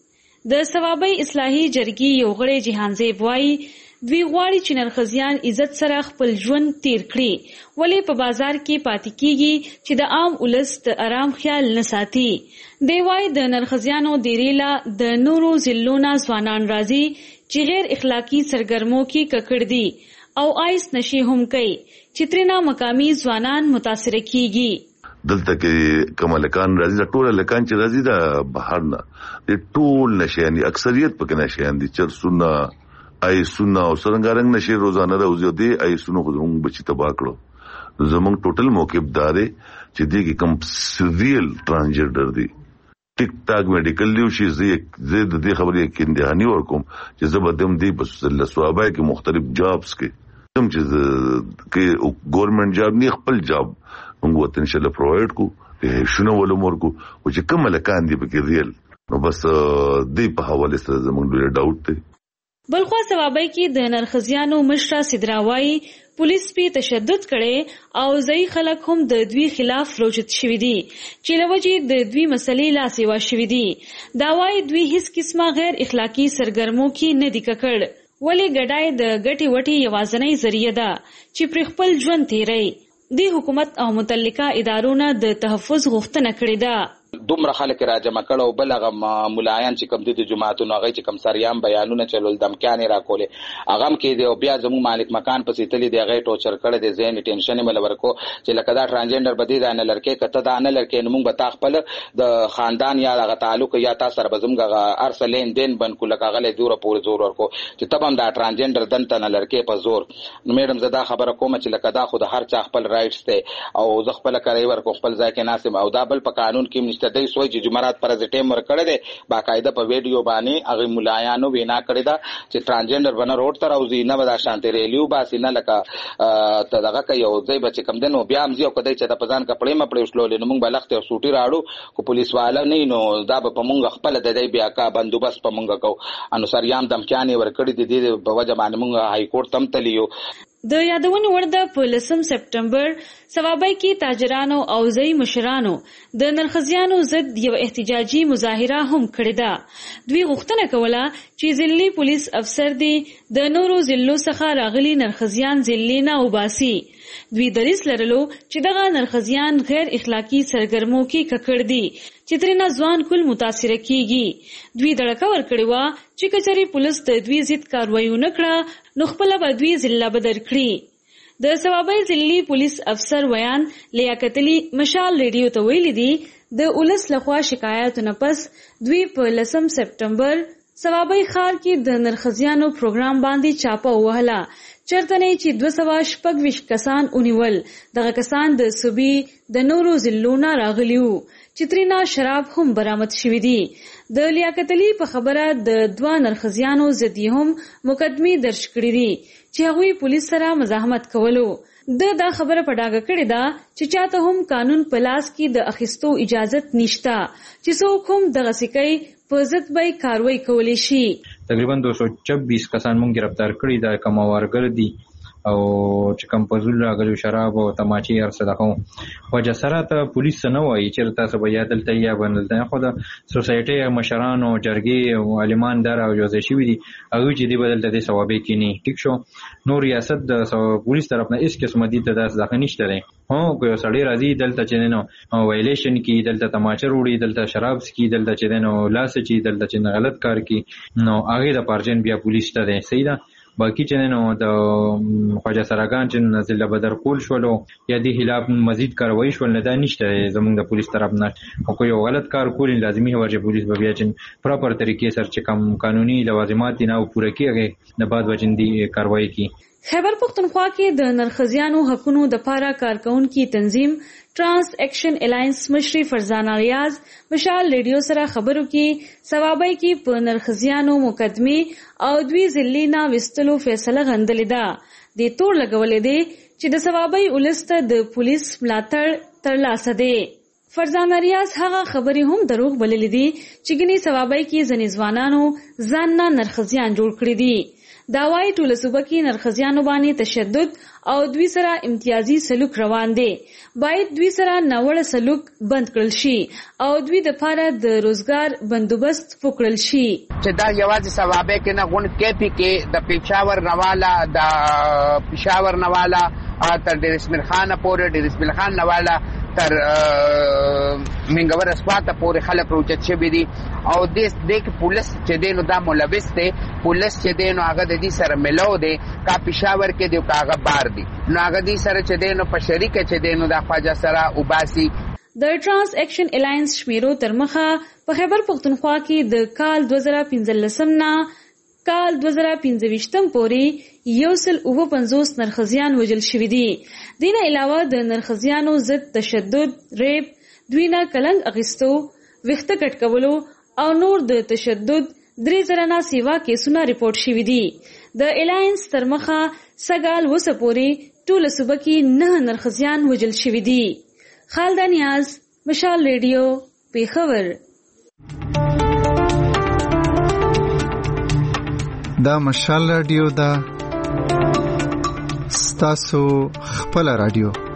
د ثوابي اصلاحي جرګې یو غړي جهان زیب وایي دوی غواړي چې نرخزیان عزت سره خپل ژوند تیر کړي ولې په بازار کې پاتې کیږي چې د عام ولس د آرام خیال نه ساتي دی وايي د نرخزیانو ډیریلا د نورو ضلعونو ځوانان راځي چې غیر اخلاقی سرګرمو کې ککړ دي او آیس نشي هم کوي چې ترنا مقامی ځوانان متاثر کیږي دلته کې کمالکان راځي ټول لکان چې راځي د بهر نه د ټول نشيانی اکثریت پکې نشيان دي چرسونه ای سونه او څنګه نشي روزانه راوځي دي ای سونه خو موږ بچی تبا کړو زمونږ ټوټل موقف دارې چې دي کې کم سیریل ترانسجنډر دي ټیک ټاک میډیکل لیو شي زه د دې خبرې کې اندهاني ورکوم چې زبردم دي بس الله سوابای کې مختلف جابز کې کوم چې کې ګورنمنت جاب نه خپل جاب موږ وته ان شاء الله پرووایډ کو شنو ولومورګو او چې کوم لکان دي په ریل نو بس دې په حواله سره زموږ ډېر ډاوټ دی. بلخوا ثوابای کې د نرخزیانو مشره سدراوي پولیس په تشدد کړي او ځای خلک هم د دوی خلاف روجت شوي دي چې لوجې د دوی مسلې لا سیوا شوي دي. دا وايي دوی هیڅ قسمه غیر اخلاقی سرګرمو کې نه دي ککړ ولې ګډای د ګټي وټي یوازنۍ ذریعہ ده چې پر خپل ژوند تیری. د حکومت او متعلقه ادارو نه د تحفظ غوښتنه کړې ده. دومره خلک راجمع کړه او بل هغه ملایان چې کوم د جماعتونو هغه چې کوم سریام بیانونه چلول دمکانې راکولې هغه کې دی او بیا زموږ مالک مکان پسې تللی دی هغه ټوچر کړه دی ځین ټینشن مل ورکو چې لکه دا ترانسجنډر بدی دا نه لړکې کته دا نه لړکې نو موږ به تا خپل د خاندان یا هغه تعلق یا تاسو سره به زموږ ارسلین دین بن کو لکه غلې دوره پورې زور ورکو چې تبم دا ترانسجنډر دنته نه لړکې په زور. نو میډم زدا خبره کوم چې لکه دا خو د هر چا خپل رائټس ته او زه خپل کوي ورکو خپل ځای کې ناسم او دا بل په قانون کې نشته دی سوچ چې جمعرات پر ټیم ورکړه دي باقاعده په ویډیو باندې هغه ملایانو وینا کړی دا چې ترانسجنډر بنا روډ تر او زینه ودا شانته ریلیو باسي نه لکه تدغه کوي او ځای بچ کم دنو بیا هم زیو کدی چې د پزان کپړې مپړې وشلول نو موږ بلخت او سوټي راړو کو پولیس والا نه نو دا په موږ خپل د دې بیا کا بندوبست په موږ کو انو سریام دمکانې ورکړي دي د بوجه باندې موږ های کورټ تم تلیو. د یادونې وړ ده په 10 سپټمبر ثوابای کې تاجرانو او ځای مشرانو د نرخزیانو ضد یو احتجاجي مظاهره هم کړې ده. دوی غوښتنه کوله چې ځلې پولیس افسر دی د نورو ضلعو څخه راغلي نرخزیان ځلې نه وباسي. دوی دریس لرلو چې دغه نرخزیان غیر اخلاقی سرګرمو کې ککړ دي چې ترنه ځوان کل متاثر کیږي. دوی دړکه ورکړې و چې کچري پولیس د دوی ضد کاروایی وکړه نو خپل به دوی ضلع بدر کړي. د ثوابای ضلعي پولیس افسر ویان لیاقت علي مشال ریډیو ته ویلي دي د اولس لخوا شکایت نه پس دوی په 10 سپټمبر ثوابای ښار کې د نرخزیانو پروګرام باندې چاپه وهله چرته نه چې 226 کسان اونیول. دغه کسان د صوبې د نورو ضلعو نه راغلیو چې ترېنه شراب هم برآمد شوي دي. د لیاقت علي په خبره د 2 نرخزیانو ضد هم مقدمې درج کړې دي چې هغوی پولیس سره مزاحمت کولو. دا خبره په ډاګه کړې ده چې چاته هم قانون په لاس کې د اخیستو اجازت نشته چې څوک هم دغه سکی په ضد به کاروایی کولی شي. تقریبا 226 کسان مونږ گرفتار کړي دا کماوارګر دي او چې کوم په زول راغلي شراب او تماچې ارسه دغه وجه سره ته پولیس نه وایي چې تاسو به یادل ته یا بنل خو د سوسایټي مشران او جرګي او عالمان دار او جوزه شي دي هغه چې دی بدل ته ثوابې کینی ټیک شو. نو ریاست د پولیس طرف نه هیڅ قسم دي ته داس ځکه نشته دی. هو کو سړی راځي دلته چې نو وایلیشن کی دلته تماچه وروړي دلته شراب سکي دلته چې نو لاس چې دلته چې غلط کار کی نو هغه د پارجن بیا پولیس ته دی صحیح ده. باقی چې نو د خواجه سراګان چې نزل بدر کول شولو یا د خلاف مزید کاروایی شول نه دا نشته زموږ د پولیس طرف نه او کوئی غلط کار کول لازمي هو چې پولیس به بیا چې پراپر طریقې سره چې کوم قانوني لوازمات نه پوره کیږي نه بعد وجندي کاروایی کی. خیبر پختونخوا کې د نرخزیانو حقونو د پاره کارکونکو تنظیم ټرانس ایکشن الاینس مشري فرزانه ریاض مشال ریډیو سره خبرو کې ثوابای کې په نرخزیانو مقدمه او دوی ذلینا وستلو فیصله غندلې ده. د تور لګولې دي چې د ثوابای ولسته د پولیس ملاتړ ترلاسه دي. فرزانه ریاض هغه خبرې هم دروغ بللې دي چې ګني ثوابای کې ځنې ځوانانو ځان نه نرخزیان جوړ کړی دي. دا وايي ټول صوبه کې نرخزیانو باندې تشدد او دوی سره امتیازي سلوک روان دي. باید دوی سره ناوړه سلوک بند کړل شي او دوی د پاره د روزګار بندوبست وکړل شي. چې دا یوازې ثوابه کې نه غون کې کې د پېښور نواله د پېښور نواله تر ډیرسمل خان پورې ډیرسمل خان نواله تر منګور اسپاته پورې خلک روچت شوي دي او د پولیس چې دینو دا ملبس دی پولیس چې دینو هغه د دې سره ملو دی کا پېښور کې دی کا هغه بار دی نو هغه دې سره چې دینو په شریکه چې دینو د خواجه سره وباسي. د ټرانس ایکشن الاینس شمیرو تر مخه په خیبر پختونخوا کې د کال 2015 نه کال 2025 پورې 150 نرخزیان وژل شوي دي. دینه علاوه د نرخزیانو ضد تشدد، ریپ، دوی نه کلنګ اخیستو، ویښته کټ کولو او نور د تشدد 3000 نه سیوا کیسونه ریپورت شوي دي. د الاینس تر مخه سګال وسه پورې ټول صوبه کې 9 نرخزیان وژل شوي دي. خالد نیاز، مشال ریډیو پیښور. دا مشال ریډیو دا ستاسو خپل ریډیو